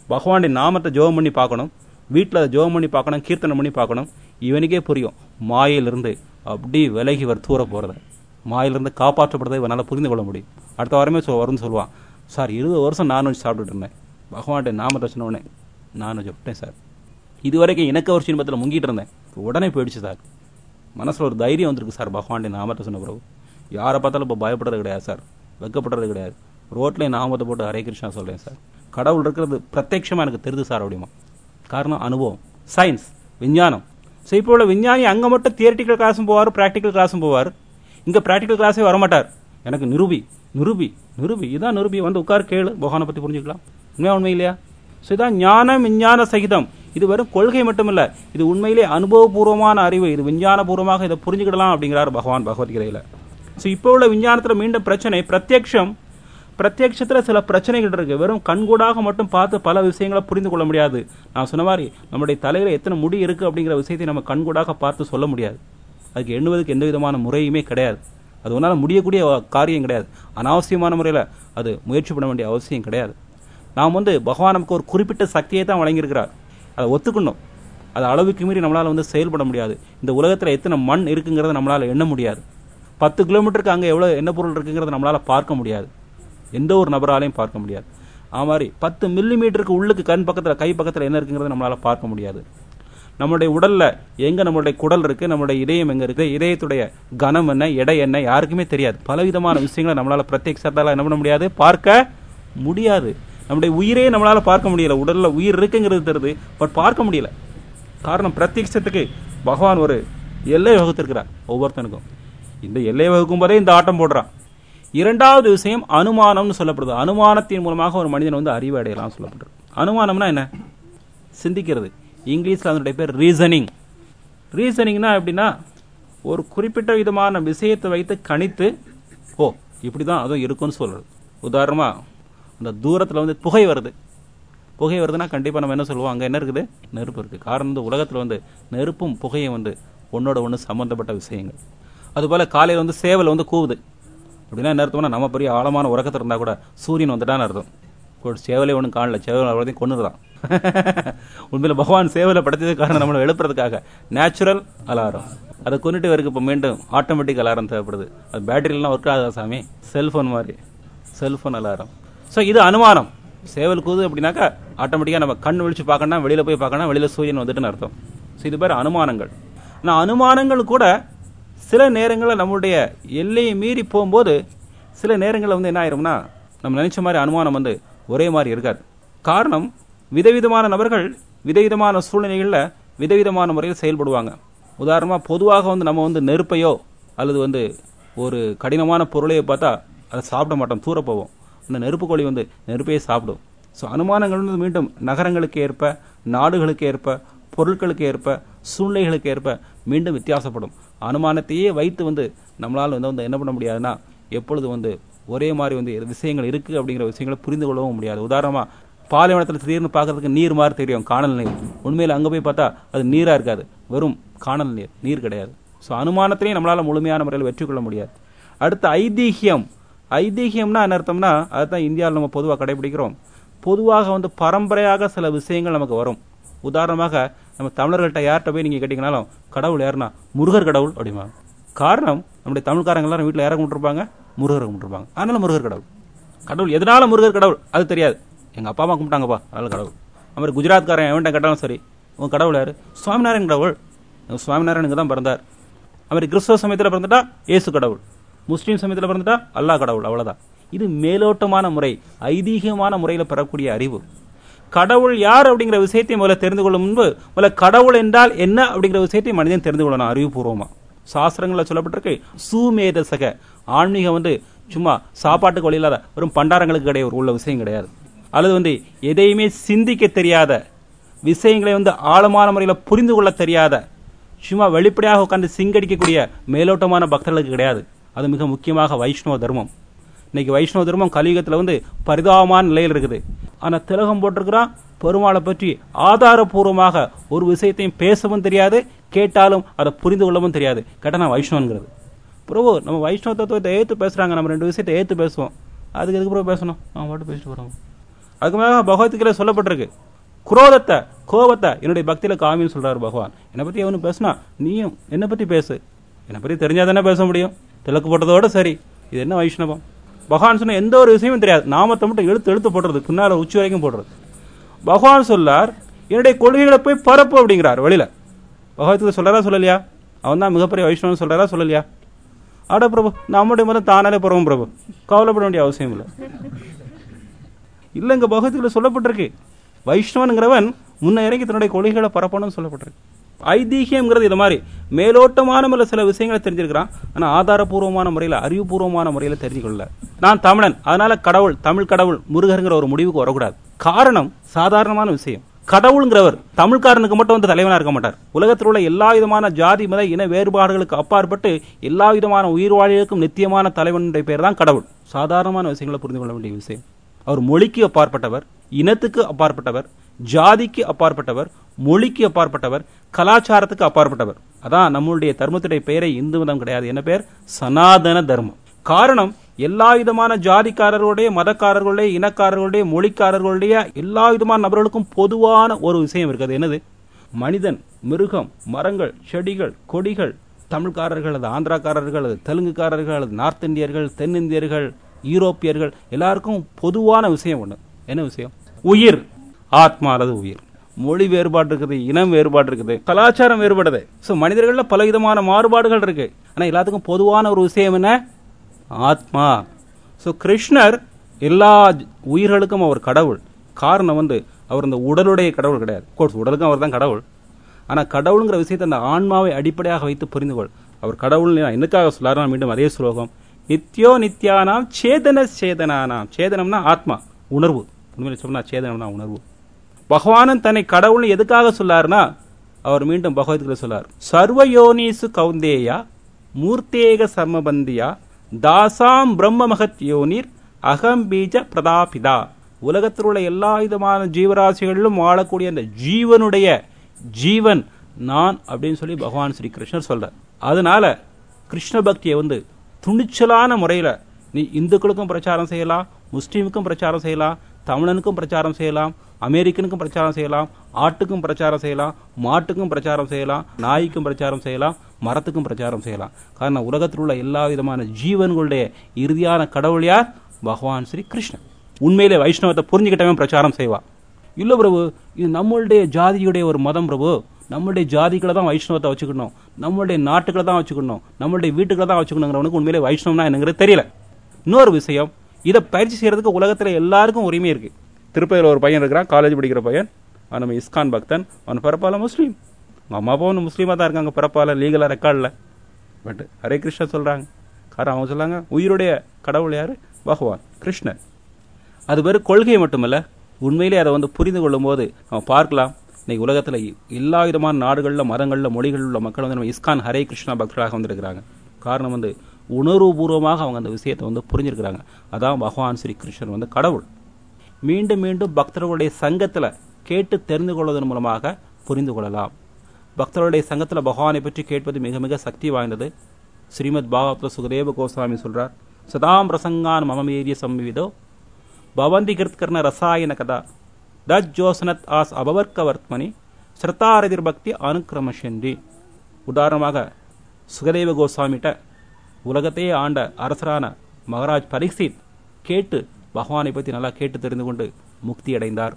பகவானுடைய நாமத்தை ஜெபம் பண்ணி பார்க்கணும், வீட்டில் ஜெபம் பண்ணி பார்க்கணும், கீர்த்தனை பண்ணி பார்க்கணும். இவனுக்கே புரியும் மாயிலிருந்து அப்படி விலகி தூர போகிறத, மாயிலிருந்து காப்பாற்றப்படுறதை இவனால் புரிந்து கொள்ள முடியும். அடுத்த வாரமே வரும்னு சொல்லுவான், சார் 20 வருஷம் நான்வெஜ் சாப்பிட்டுட்டு இருந்தேன், பகவான்கிட்ட நாமத்தை சொன்னோடனே நான்வெஜ் விட்டேன் சார், இது வரைக்கும் எனக்கு ஒரு சின்பத்தில் முங்கிட்டு இருந்தேன், உடனே போயிடுச்சு சார், மனசில் ஒரு தைரியம் வந்திருக்கு சார் பகவான்கிட்ட நாமத்தை சொன்ன பிறகு. யாரை பார்த்தாலும் இப்போ பயப்படுறது கிடையாது சார், வெக்கப்படுறது கிடையாது, ரோட்லேயே நாமத்தை போட்டு ஹரே கிருஷ்ணா சொல்கிறேன் சார், கடவுள் இருக்கிறது பிரத்யட்சமாக எனக்கு தெரியுது சார் அப்படிமா. காரணம் அனுபவம், சயின்ஸ், விஞ்ஞானம். ஸோ இப்போ உள்ள விஞ்ஞானி அங்கே மட்டும் தியரிட்டிக்கல் கிளாஸும் போவார், ப்ராக்டிக்கல் கிளாஸும் போவார். இங்கே ப்ராக்டிக்கல் கிளாஸே வரமாட்டார். எனக்கு நிரூபி நிரூபி நிரூபி, இதான் நிரூபி, வந்து உட்கார் கேளு, பகவானை பற்றி புரிஞ்சுக்கலாம். உண்மை இல்லையா? ஸோ இதான் ஞானம் விஞ்ஞான சகிதம். இது வெறும் கொள்கை மட்டுமில்லை, இது உண்மையிலே அனுபவபூர்வமான அறிவு, இது விஞ்ஞானபூர்வமாக இதை புரிஞ்சுக்கிடலாம் அப்படிங்கிறார் பகவான் பகவத்கீதையில். ஸோ இப்போ உள்ள விஞ்ஞானத்தில் மீண்டும் பிரச்சனை பிரத்யக்ஷம். பிரத்யக்ஷத்தில் சில பிரச்சனைகள் இருக்கு. வெறும் கண்கூடாக மட்டும் பார்த்து பல விஷயங்களை புரிந்து கொள்ள முடியாது. நான் சொன்ன மாதிரி நம்முடைய தலையில் எத்தனை முடி இருக்கு அப்படிங்கிற விஷயத்தை நம்ம கண்கூடாக பார்த்து சொல்ல முடியாது. அதுக்கு எண்ணுவதற்கு எந்த விதமான முறையுமே கிடையாது. அது ஒன்றால் முடியக்கூடிய காரியம் கிடையாது. அனாவசியமான முறையில் அது முயற்சி பண்ண வேண்டிய அவசியம் கிடையாது. நாம் பகவான் நமக்கு ஒரு குறிப்பிட்ட சக்தியை தான் வழங்கியிருக்கிறார், அதை ஒத்துக்கணும். அது அளவுக்கு மீறி நம்மளால் செயல்பட முடியாது. இந்த உலகத்தில் எத்தனை மண் இருக்குங்கிறத நம்மளால் எண்ண முடியாது. 10 கிலோமீட்டருக்கு அங்கே எவ்வளோ என்ன பொருள் இருக்குங்கிறத நம்மளால் பார்க்க முடியாது, எந்த ஒரு நபராலையும் பார்க்க முடியாது. அது மாதிரி 10 மில்லிமீட்டருக்கு உள்ளுக்கு கண் பக்கத்தில் கை பக்கத்தில் என்ன இருக்குங்கிறத நம்மளால் பார்க்க முடியாது. நம்மளுடைய உடலில் எங்கே நம்மளுடைய குடல் இருக்குது, நம்மளுடைய இதயம் எங்கே இருக்குது, இதயத்துடைய கனம் என்ன, எடை என்ன, யாருக்குமே தெரியாது. பலவிதமான விஷயங்களை நம்மளால் பிரத்யக்ஷத்தால் என்ன பண்ண முடியாது, பார்க்க முடியாது. நம்முடைய உயிரே நம்மளால் பார்க்க முடியல. உடலில் உயிர் இருக்குங்கிறது தெரியுது, பட் பார்க்க முடியல. காரணம் பிரத்யக்ஷத்துக்கு பகவான் ஒரு எல்லை வகுத்திருக்கிறார் ஒவ்வொருத்தனுக்கும். இந்த எல்லை வகுக்கும் போதே இந்த ஆட்டம் போடுறான். இரண்டாவது விஷயம் அனுமானம்னு சொல்லப்படுது. அனுமானத்தின் மூலமாக ஒரு மனிதன் அறிவு அடையலாம் சொல்லப்படுறது. அனுமானம்னா என்ன? சிந்திக்கிறது. இங்கிலீஷில் அதனுடைய பேர் ரீசனிங். ரீசனிங்னா எப்படின்னா, ஒரு குறிப்பிட்ட விதமான விஷயத்தை வைத்து கணித்து இப்படி தான் அதுவும் இருக்குன்னு சொல்கிறது. உதாரணமாக அந்த தூரத்தில் புகை வருது. புகை வருதுன்னா கண்டிப்பாக நம்ம என்ன சொல்லுவோம், அங்கே என்ன இருக்குது, நெருப்பு இருக்குது. காரணம் உலகத்தில் நெருப்பும் புகையும் ஒன்னோட ஒன்று சம்மந்தப்பட்ட விஷயங்கள். அதுபோல் காலையில் சேவல் கூவுது அப்படின்னா என்ன அர்த்தம்னா, நம்ம பெரிய ஆழமான உறக்கத்தில் இருந்தால் கூட சூரியன் வந்துட்டான்னு அர்த்தம். சேவலே ஒன்றும் காணல, சேவல் அவ்வளோதையும் கொண்டுதான். உண்மையில் பகவான் சேவலை படுத்ததுக்கு காரணம் நம்மளை எழுப்புறதுக்காக. நேச்சுரல் அலாரம், அதை கொண்டுட்டு வரைக்கும் இப்போ மீண்டும் ஆட்டோமேட்டிக் அலாரம் தேவைப்படுது. அது பேட்டரியிலாம் ஒர்க் ஆகுதா சாமி, செல்ஃபோன் மாதிரி செல்ஃபோன் அலாரம். ஸோ இது அனுமானம். சேவல் கூது அப்படின்னாக்கா ஆட்டோமேட்டிக்காக நம்ம கண் விழிச்சு பார்க்கணும், வெளியில் போய் பார்க்கணும், வெளியில் சூரியன் வந்துட்டுன்னு அர்த்தம். ஸோ இது பேர் அனுமானங்கள். ஆனால் அனுமானங்கள் கூட சில நேரங்களில் நம்மளுடைய எல்லையை மீறி போகும்போது சில நேரங்களில் என்ன ஆயிரும்னா, நம்ம நினைச்ச மாதிரி அனுமானம் ஒரே மாதிரி இருக்காது. காரணம், விதவிதமான நபர்கள் விதவிதமான சூழ்நிலைகளில் விதவிதமான முறையில் செயல்படுவாங்க. உதாரணமாக பொதுவாக நம்ம நெருப்பையோ அல்லது ஒரு கடினமான பொருளையோ பார்த்தா அதை சாப்பிட மாட்டோம், தூர போவோம். அந்த நெருப்பு கோழி நெருப்பையே சாப்பிடும். ஸோ அனுமானங்கள் மீண்டும் நகரங்களுக்கு ஏற்ப, நாடுகளுக்கு ஏற்ப, பொருட்களுக்கு ஏற்ப, சூழ்நிலைகளுக்கு ஏற்ப மீண்டும் வித்தியாசப்படும். அனுமானத்தையே வைத்து நம்மளால் என்ன பண்ண முடியாதுன்னா, எப்பொழுது ஒரே மாதிரி விஷயங்கள் இருக்குது அப்படிங்கிற விஷயங்களை புரிந்து கொள்ளவும் முடியாது. உதாரணமாக பாலைவனத்தில் திடீர்னு பார்க்கறதுக்கு நீர் மாதிரி தெரியும், காணல் நீர். உண்மையில் அங்கே போய் பார்த்தா அது நீராக இருக்காது, வெறும் காணல் நீர், நீர் கிடையாது. ஸோ அனுமானத்திலையும் நம்மளால் முழுமையான முறையில் வெற்றி கொள்ள முடியாது. அடுத்து ஐதீகியம். ஐதீகியம்னா என்ன அர்த்தம்னா, அதுதான் இந்தியாவில் நம்ம பொதுவாக கடைபிடிக்கிறோம். பொதுவாக பரம்பரையாக சில விஷயங்கள் நமக்கு வரும். உதாரணமாக நம்ம தமிழர்கள்ட்ட யார்கிட்ட போய் நீங்கள் கேட்டிங்கனாலும் கடவுள் யாருன்னா முருகர் கடவுள் அப்படிமா. காரணம், நம்முடைய தமிழ்காரங்க எல்லாரும் வீட்டில் யாரை கும்பிட்டுருப்பாங்க, முருகரை கும்பிட்டுருப்பாங்க. அதனால முருகர் கடவுள். கடவுள் எதனால முருகர் கடவுள் அது தெரியாது, எங்கள் அப்பா அம்மா கும்பிட்டாங்கப்பா அதனால கடவுள். அது மாதிரி குஜராத்காரன் எவன்ட்ட கேட்டாலும் சரி, உங்கள் கடவுள் யார், சுவாமிநாராயண் கடவுள், சுவாமிநாராயணுக்கு தான் பிறந்தார். அது மாதிரி கிறிஸ்தவ சமயத்தில் பிறந்துட்டா ஏசு கடவுள், முஸ்லீம் சமயத்தில் பிறந்துட்டா அல்லாஹ் கடவுள், அவ்வளோதான். இது மேலோட்டமான முறை, ஐதீகமான முறையில் பெறக்கூடிய அறிவு. கடவுள் யார் அப்படிங்கிற விஷயத்தை முதல்ல தெரிந்து கொள்ளும் முன்பு முதல்ல கடவுள் என்றால் என்ன அப்படிங்கிற விஷயத்தை மனிதன் தெரிந்து கொள்ளணும் அறிவுபூர்வமா. சாஸ்திரங்களில் சொல்லப்பட்டிருக்கு, சூமேதசக. ஆன்மீகம் சும்மா சாப்பாட்டுக்கு வழி இல்லாத வெறும் பண்டாரங்களுக்கு கிடையாது உள்ள விஷயம் கிடையாது. அல்லது எதையுமே சிந்திக்க தெரியாத விஷயங்களை ஆழமான முறையில் புரிந்து கொள்ள தெரியாத, சும்மா வெளிப்படையாக உட்காந்து சிங்கடிக்கக்கூடிய மேலோட்டமான பக்தர்களுக்கு கிடையாது. அது மிக முக்கியமாக வைஷ்ணவ தர்மம். இன்னைக்கு வைஷ்ணவ தர்மம் கலியுகத்தில் பரிதாபமான நிலையில் இருக்குது. ஆனால் திலகம் போட்டிருக்கிறான், பெருமாளை பற்றி ஆதாரபூர்வமாக ஒரு விஷயத்தையும் பேசவும் தெரியாது, கேட்டாலும் அதை புரிந்து கொள்ளவும் தெரியாது. கேட்டால் நான் வைஷ்ணவங்கிறது. பிரபு நம்ம வைஷ்ணவ தத்துவத்தை ஏற்று பேசுகிறாங்க, நம்ம 2 விஷயத்தை ஏற்று பேசுவோம், அதுக்கு எதுக்கு பிறகு பேசணும், பாட்டு பேசிட்டு போகிறோம். அதுக்கு மேல பகவத்கீதையில சொல்லப்பட்டிருக்கு, குரோதத்தை கோபத்தை என்னுடைய பக்தியில காமின்னு சொல்றாரு பகவான். என்னை பத்தி அவனு பேசுனா நீயும் என்னை பத்தி பேசு, என்னை பத்தி தெரிஞ்சாதானே பேச முடியும், திலக்கு போட்டதோட சரி. இது என்ன வைஷ்ணவம்? பகவான் சொன்ன எந்த ஒரு விஷயமும் தெரியாது, நாமத்தை மட்டும் எழுத்து போடுறது, பின்னால உச்சி வரைக்கும் போடுறது. பகவான் சொல்லார் என்னுடைய கொள்கைகளை போய் பரப்பு அப்படிங்கிறார் வெளியில. பகவத்கீதை சொல்றாரா சொல்லலையா? அவன் தான் மிகப்பெரிய வைஷ்ணவன் சொல்றாரா சொல்லலையா? ஆட பிரபு, நம்முடைய மதம் தானாலே பரவும் பிரபு, கவலைப்பட வேண்டிய அவசியம் இல்லை. இல்லைங்க, பகவத்கீதையில சொல்லப்பட்டிருக்கு, வைஷ்ணவன்கிறவன் முன்ன இறங்கி தன்னுடைய கொள்கைகளை பரப்பணும்னு சொல்லப்பட்டிருக்கு. ஐதீகம்ங்கிறது இது மாதிரி மேலோட்டமான சில விஷயங்களை தெரிஞ்சிருக்கிறான், ஆனா ஆதாரபூர்வமான முறையில் அறிவுபூர்வமான முறையில் தெரிஞ்சுக்கொள்ள. நான் தமிழன், அதனால கடவுள் தமிழ் கடவுள் முருகருங்கிற ஒரு முடிவுக்கு வரக்கூடாது. காரணம் சாதாரணமான விஷயம். கடவுள்ங்கிறவர் தமிழ்காரனுக்கு மட்டும் வந்து தலைவனா இருக்க மாட்டார். உலகத்தில் உள்ள எல்லா விதமான ஜாதி மத இன வேறுபாடுகளுக்கு அப்பாற்பட்டு எல்லா விதமான உயிர் வாழிகளுக்கும் நித்தியமான தலைவனுடைய பேர் தான் கடவுள். சாதாரணமான விஷயங்களை புரிந்து கொள்ள வேண்டிய விஷயம். அவர் மொழிக்கு அப்பாற்பட்டவர், இனத்துக்கு அப்பாற்பட்டவர், ஜாதிக்கு அப்பாற்பட்டவர், மொழிக்கு அப்பாற்பட்டவர், கலாச்சாரத்துக்கு அப்பாற்பட்டவர். அதான் நம்மளுடைய தர்மத்துடைய பெயரை இந்து மதம் கிடையாது, என்ன பேர்? சனாதன தர்மம். காரணம், எல்லா விதமான ஜாதிக்காரர்களுடைய மதக்காரர்களுடைய இனக்காரர்களுடைய மொழிக்காரர்களுடைய எல்லா விதமான நபர்களுக்கும் பொதுவான ஒரு விஷயம் இருக்குது. என்னது? மனிதன், மிருகம், மரங்கள், செடிகள், கொடிகள், தமிழ்காரர்கள், அது ஆந்திராக்காரர்கள், அது தெலுங்குக்காரர்கள், அது நார்த் இந்தியர்கள், தென்னிந்தியர்கள், யூரோப்பியர்கள், எல்லாருக்கும் பொதுவான விஷயம் ஒண்ணு. என்ன விஷயம்? உயிர், ஆத்மா அல்லது உயிர். மொழி வேறுபாடு இருக்குது, இனம் வேறுபாடு இருக்குது, கலாச்சாரம் வேறுபடுது. மனிதர்கள்ல பல விதமான மாறுபாடுகள் இருக்கு, ஆனா எல்லாத்துக்கும் பொதுவான ஒரு விஷயம் என்ன? ஆத்மா. கிருஷ்ணர் எல்லா உயிர்களுக்கும் அவர் கடவுள். காரணம் அவர் இந்த உடலுடைய கடவுள் கிடையாது. உடலுக்கும் அவர் தான் கடவுள். ஆனா கடவுளுங்கிற விஷயத்தை அந்த ஆன்மாவை அடிப்படையாக வைத்து புரிந்துகொள். அவர் கடவுள் என்னக்காக சொல்லாரு? மீண்டும் அதே ஸ்லோகம், நித்யோ நித்யானாம் சேதன சேதனானாம். சேதனம்னா ஆத்மா, உணர்வு. உண்மையில சொன்னா சேதனம்னா உணர்வு. பகவானன் தன்னை கடவுள் எதுக்காக சொல்லாருன்னா, அவர் மீண்டும் பகவத்கீதை சொல்லார், சர்வயோனிசு கௌந்தேயா மூர்த்தேக சர்மபந்தியா தாசாம் பிரம்ம மகத் யோனிர் அகம் பீஜ பிரதாபிதா. உலகத்தில் உள்ள எல்லா விதமான ஜீவராசிகளிலும் வாழக்கூடிய அந்த ஜீவனுடைய ஜீவன் நான் அப்படின்னு சொல்லி பகவான் ஸ்ரீ கிருஷ்ணர் சொல்றார். அதனால கிருஷ்ண பக்தியை துணிச்சலான முறையில நீ இந்துக்களுக்கும் பிரச்சாரம் செய்யலாம், முஸ்லீமுக்கும் பிரச்சாரம் செய்யலாம், தமிழனுக்கும் பிரச்சாரம் செய்யலாம், அமெரிக்கனுக்கும் பிரச்சாரம் செய்யலாம், ஆட்டுக்கும் பிரச்சாரம் செய்யலாம், மாட்டுக்கும் பிரச்சாரம் செய்யலாம், நாய்க்கும் பிரச்சாரம் செய்யலாம், மரத்துக்கும் பிரச்சாரம் செய்யலாம். காரணம், உலகத்தில் உள்ள எல்லா விதமான ஜீவன்களுடைய இறுதியான கடவுள் யார்? பகவான் ஸ்ரீ கிருஷ்ணன். உண்மையிலே வைஷ்ணவத்தை புரிஞ்சுக்கிட்டவன் பிரச்சாரம் செய்வா. இல்ல பிரபு, இது நம்மளுடைய ஜாதியுடைய ஒரு மதம் பிரபு, நம்மளுடைய ஜாதிகளை தான் வைஷ்ணவத்தை வச்சுக்கணும், நம்மளுடைய நாட்டுகளை தான் வச்சுக்கணும், நம்மளுடைய வீட்டுகளை தான் வச்சுக்கணுங்கிறவனுக்கு உண்மையிலே வைஷ்ணவம்னா என்னங்கிறது தெரியல. இன்னொரு விஷயம், இதை பயிற்சி செய்யறதுக்கு உலகத்துல எல்லாருக்கும் உரிமை இருக்கு. திருப்பதியில் ஒரு பையன் இருக்கிறான், காலேஜ் படிக்கிற பையன், அவன் நம்ம இஸ்கான் பக்தன், அவன் பிறப்பால முஸ்லீம், அம்மா அப்பாவும் முஸ்லீமா தான் இருக்காங்க, பிறப்பால லீகலா ரெக்கார்ட்ல. பட் ஹரே கிருஷ்ணா சொல்றாங்க. காரணம் அவங்க சொல்லாங்க, உயிருடைய கடவுள் யாரு? பகவான் கிருஷ்ணர். அது வெறும் கொள்கை மட்டுமல்ல, உண்மையிலே அதை புரிந்து கொள்ளும் போது நம்ம பார்க்கலாம், இன்னைக்கு உலகத்துல எல்லா விதமான நாடுகள்ல, மதங்கள்ல, மொழிகள் உள்ள மக்கள் நம்ம இஸ்கான் ஹரே கிருஷ்ணா பக்தராக வந்திருக்கிறாங்க. காரணம் உணர்வுபூர்வமாக அவங்க அந்த விஷயத்தை புரிஞ்சிருக்கிறாங்க. அதான் பகவான் ஸ்ரீ கிருஷ்ணர் கடவுள். மீண்டும் மீண்டும் பக்தர்களுடைய சங்கத்துல கேட்டு தெரிந்து கொள்வதன் மூலமாக புரிந்து கொள்ளலாம். பக்தர்களுடைய சங்கத்துல பகவானை பற்றி கேட்பது மிக மிக சக்தி வாய்ந்தது. ஸ்ரீமத் பாகவத சுகதேவ கோஸ்வாமி சொல்றார், சதாம் பிரசங்கான் மமமேரிய சம்விதோ பவந்தி கிருத்கர்ண ரசாயன கதா தஜ்ஜோசனத் ஆஸ் அபவர்க்கவர்த்மனி ஸ்ரத்தாரதிர் பக்தி அனுக்கிரமஷந்தி. உதாரணமாக சுகதேவ கோஸ்வாமிட்ட உலகத்தையே ஆண்ட அரசரான மகாராஜ் பரீட்சித் கேட்டு பகவானை பற்றி நல்லா கேட்டு தெரிந்து கொண்டு முக்தி அடைந்தார்.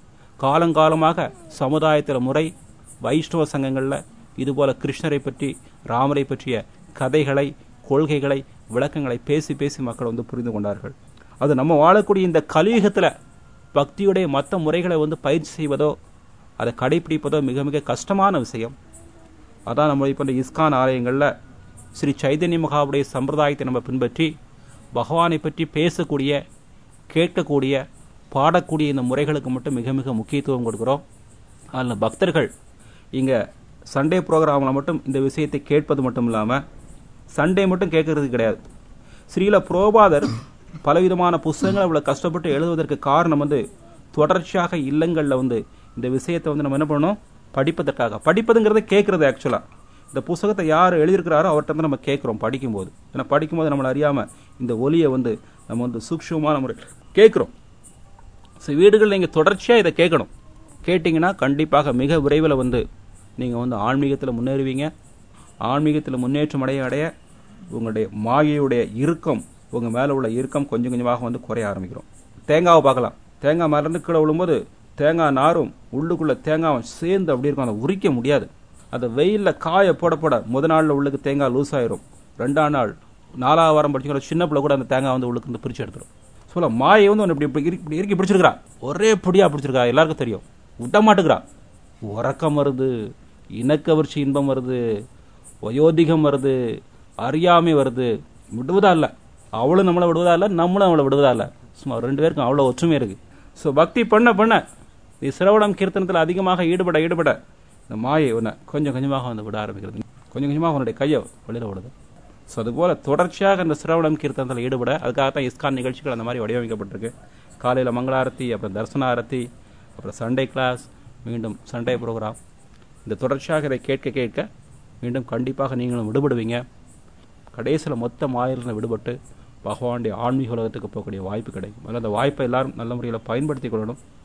காலங்காலமாக சமுதாயத்தில் முறை வைஷ்ணவ சங்கங்கள்ல இதுபோல கிருஷ்ணரை பற்றி, ராமரை பற்றிய கதைகளை, கொள்கைகளை, விளக்கங்களை பேசி பேசி மக்கள் புரிந்து கொண்டார்கள். அது நம்ம வாழக்கூடிய இந்த கலியுகத்துல பக்தியுடைய மற்ற முறைகளை பயிற்சி செய்வதோ அதை கடைபிடிப்பதோ மிக மிக கஷ்டமான விஷயம். அதான் நம்ம இப்போ இஸ்கான் ஆலயங்கள்ல ஸ்ரீ சைதன்ய மகாவுடைய சம்பிரதாயத்தை நம்ம பின்பற்றி பகவானை பற்றி பேசக்கூடிய, கேட்கக்கூடிய, பாடக்கூடிய இந்த முறைகளுக்கு மட்டும் மிக மிக முக்கியத்துவம் கொடுக்கிறோம். அதில் பக்தர்கள் இங்க சண்டே ப்ரோக்ராமில் மட்டும் இந்த விஷயத்தை கேட்பது மட்டும் இல்லாமல் சண்டே மட்டும் கேட்கறது கிடையாது. ஸ்ரீல புரோபாதர் பலவிதமான புஸ்தகங்களை இவ்வளவு கஷ்டப்பட்டு எழுதுவதற்கு காரணம் தொடர்ச்சியாக இல்லங்கள்ல இந்த விஷயத்தை நம்ம என்ன பண்ணணும்? படிப்பதற்காக. படிப்பதுங்கிறத கேட்கறது. ஆக்சுவலா இந்த புஸ்தகத்தை யார் எழுதியிருக்கிறாரோ அவர்கிட்ட நம்ம கேட்கிறோம் படிக்கும்போது. ஏன்னா படிக்கும்போது நம்மளை அறியாம இந்த ஒலியை நம்ம சூக்ஷ்மமான முறை கேட்கிறோம். வீடுகளில் நீங்கள் தொடர்ச்சியாக இதை கேட்கணும். கேட்டிங்கன்னா கண்டிப்பாக மிக விரைவில் நீங்கள் ஆன்மீகத்தில் முன்னேறுவீங்க. ஆன்மீகத்தில் முன்னேற்றம் அடைய உங்களுடைய மாயையுடைய இறுக்கம், உங்கள் மேலே உள்ள இறுக்கம் கொஞ்சம் கொஞ்சமாக குறைய ஆரம்பிக்கிறோம். தேங்காவை பார்க்கலாம். தேங்காய் மருந்து கீழே விழும்போது தேங்காய் நாரும் உள்ளுக்குள்ளே தேங்காய் சேர்ந்து அப்படி இருக்கும். அதை உரிக்க முடியாது. அதை வெயிலில் காய போட முதல் நாளில் உள்ளுக்கு தேங்காய் லூஸ் ஆயிரும். 2ஆம் நாள் 4ஆவது வாரம் படிச்சுக்கிற சின்ன பிள்ளை கூட அந்த தேங்காய் உள்ளுக்கு பிரித்து எடுத்துரும். சொல்ல மாயை இப்படி இறுக்கி பிடிச்சிருக்கிறா, ஒரே பிடியாக பிடிச்சிருக்கா. எல்லாருக்கும் தெரியும். விட மாட்டுக்கிறா. உறக்கம் வருது, இனக்கவர்ச்சி இன்பம் வருது, வயோதிகம் வருது, அறியாமை வருது. விடுவதா இல்லை. அவளும் நம்மளை விடுவதா இல்லை, நம்மளும் அவளை விடுவதா இல்லை. சும்மா 2 பேருக்கும் அவ்வளோ ஒற்றுமை இருக்கு. ஸோ பக்தி பண்ண நீ சிரவணம் கீர்த்தனத்தில் அதிகமாக ஈடுபட இந்த மாயை உன்னை கொஞ்சம் கொஞ்சமாக விட ஆரம்பிக்கிறது. கொஞ்சம் கொஞ்சமாக உன்னுடைய கையை வெளியில் விடுது. ஸோ அதுபோல் தொடர்ச்சியாக இந்த சிரவணம் கீர்த்தனத்தில் ஈடுபட, அதுக்காகத்தான் இஸ்கான் நிகழ்ச்சிகள் அந்த மாதிரி வடிவமைக்கப்பட்டிருக்கு. காலையில் மங்களாரத்தி, அப்புறம் தர்சன ஆரத்தி, அப்புறம் சண்டே கிளாஸ், மீண்டும் சண்டே ப்ரோக்ராம். இந்த தொடர்ச்சியாக இதை கேட்க மீண்டும் கண்டிப்பாக நீங்களும் விடுபடுவீங்க. கடைசியில் மொத்த மாயிலிருந்து விடுபட்டு பகவானுடைய ஆன்மீக உலகத்துக்கு போகக்கூடிய வாய்ப்பு கிடைக்கும். அதனால் அந்த வாய்ப்பை எல்லாரும் நல்ல முறையில் பயன்படுத்திக் கொள்ளணும்.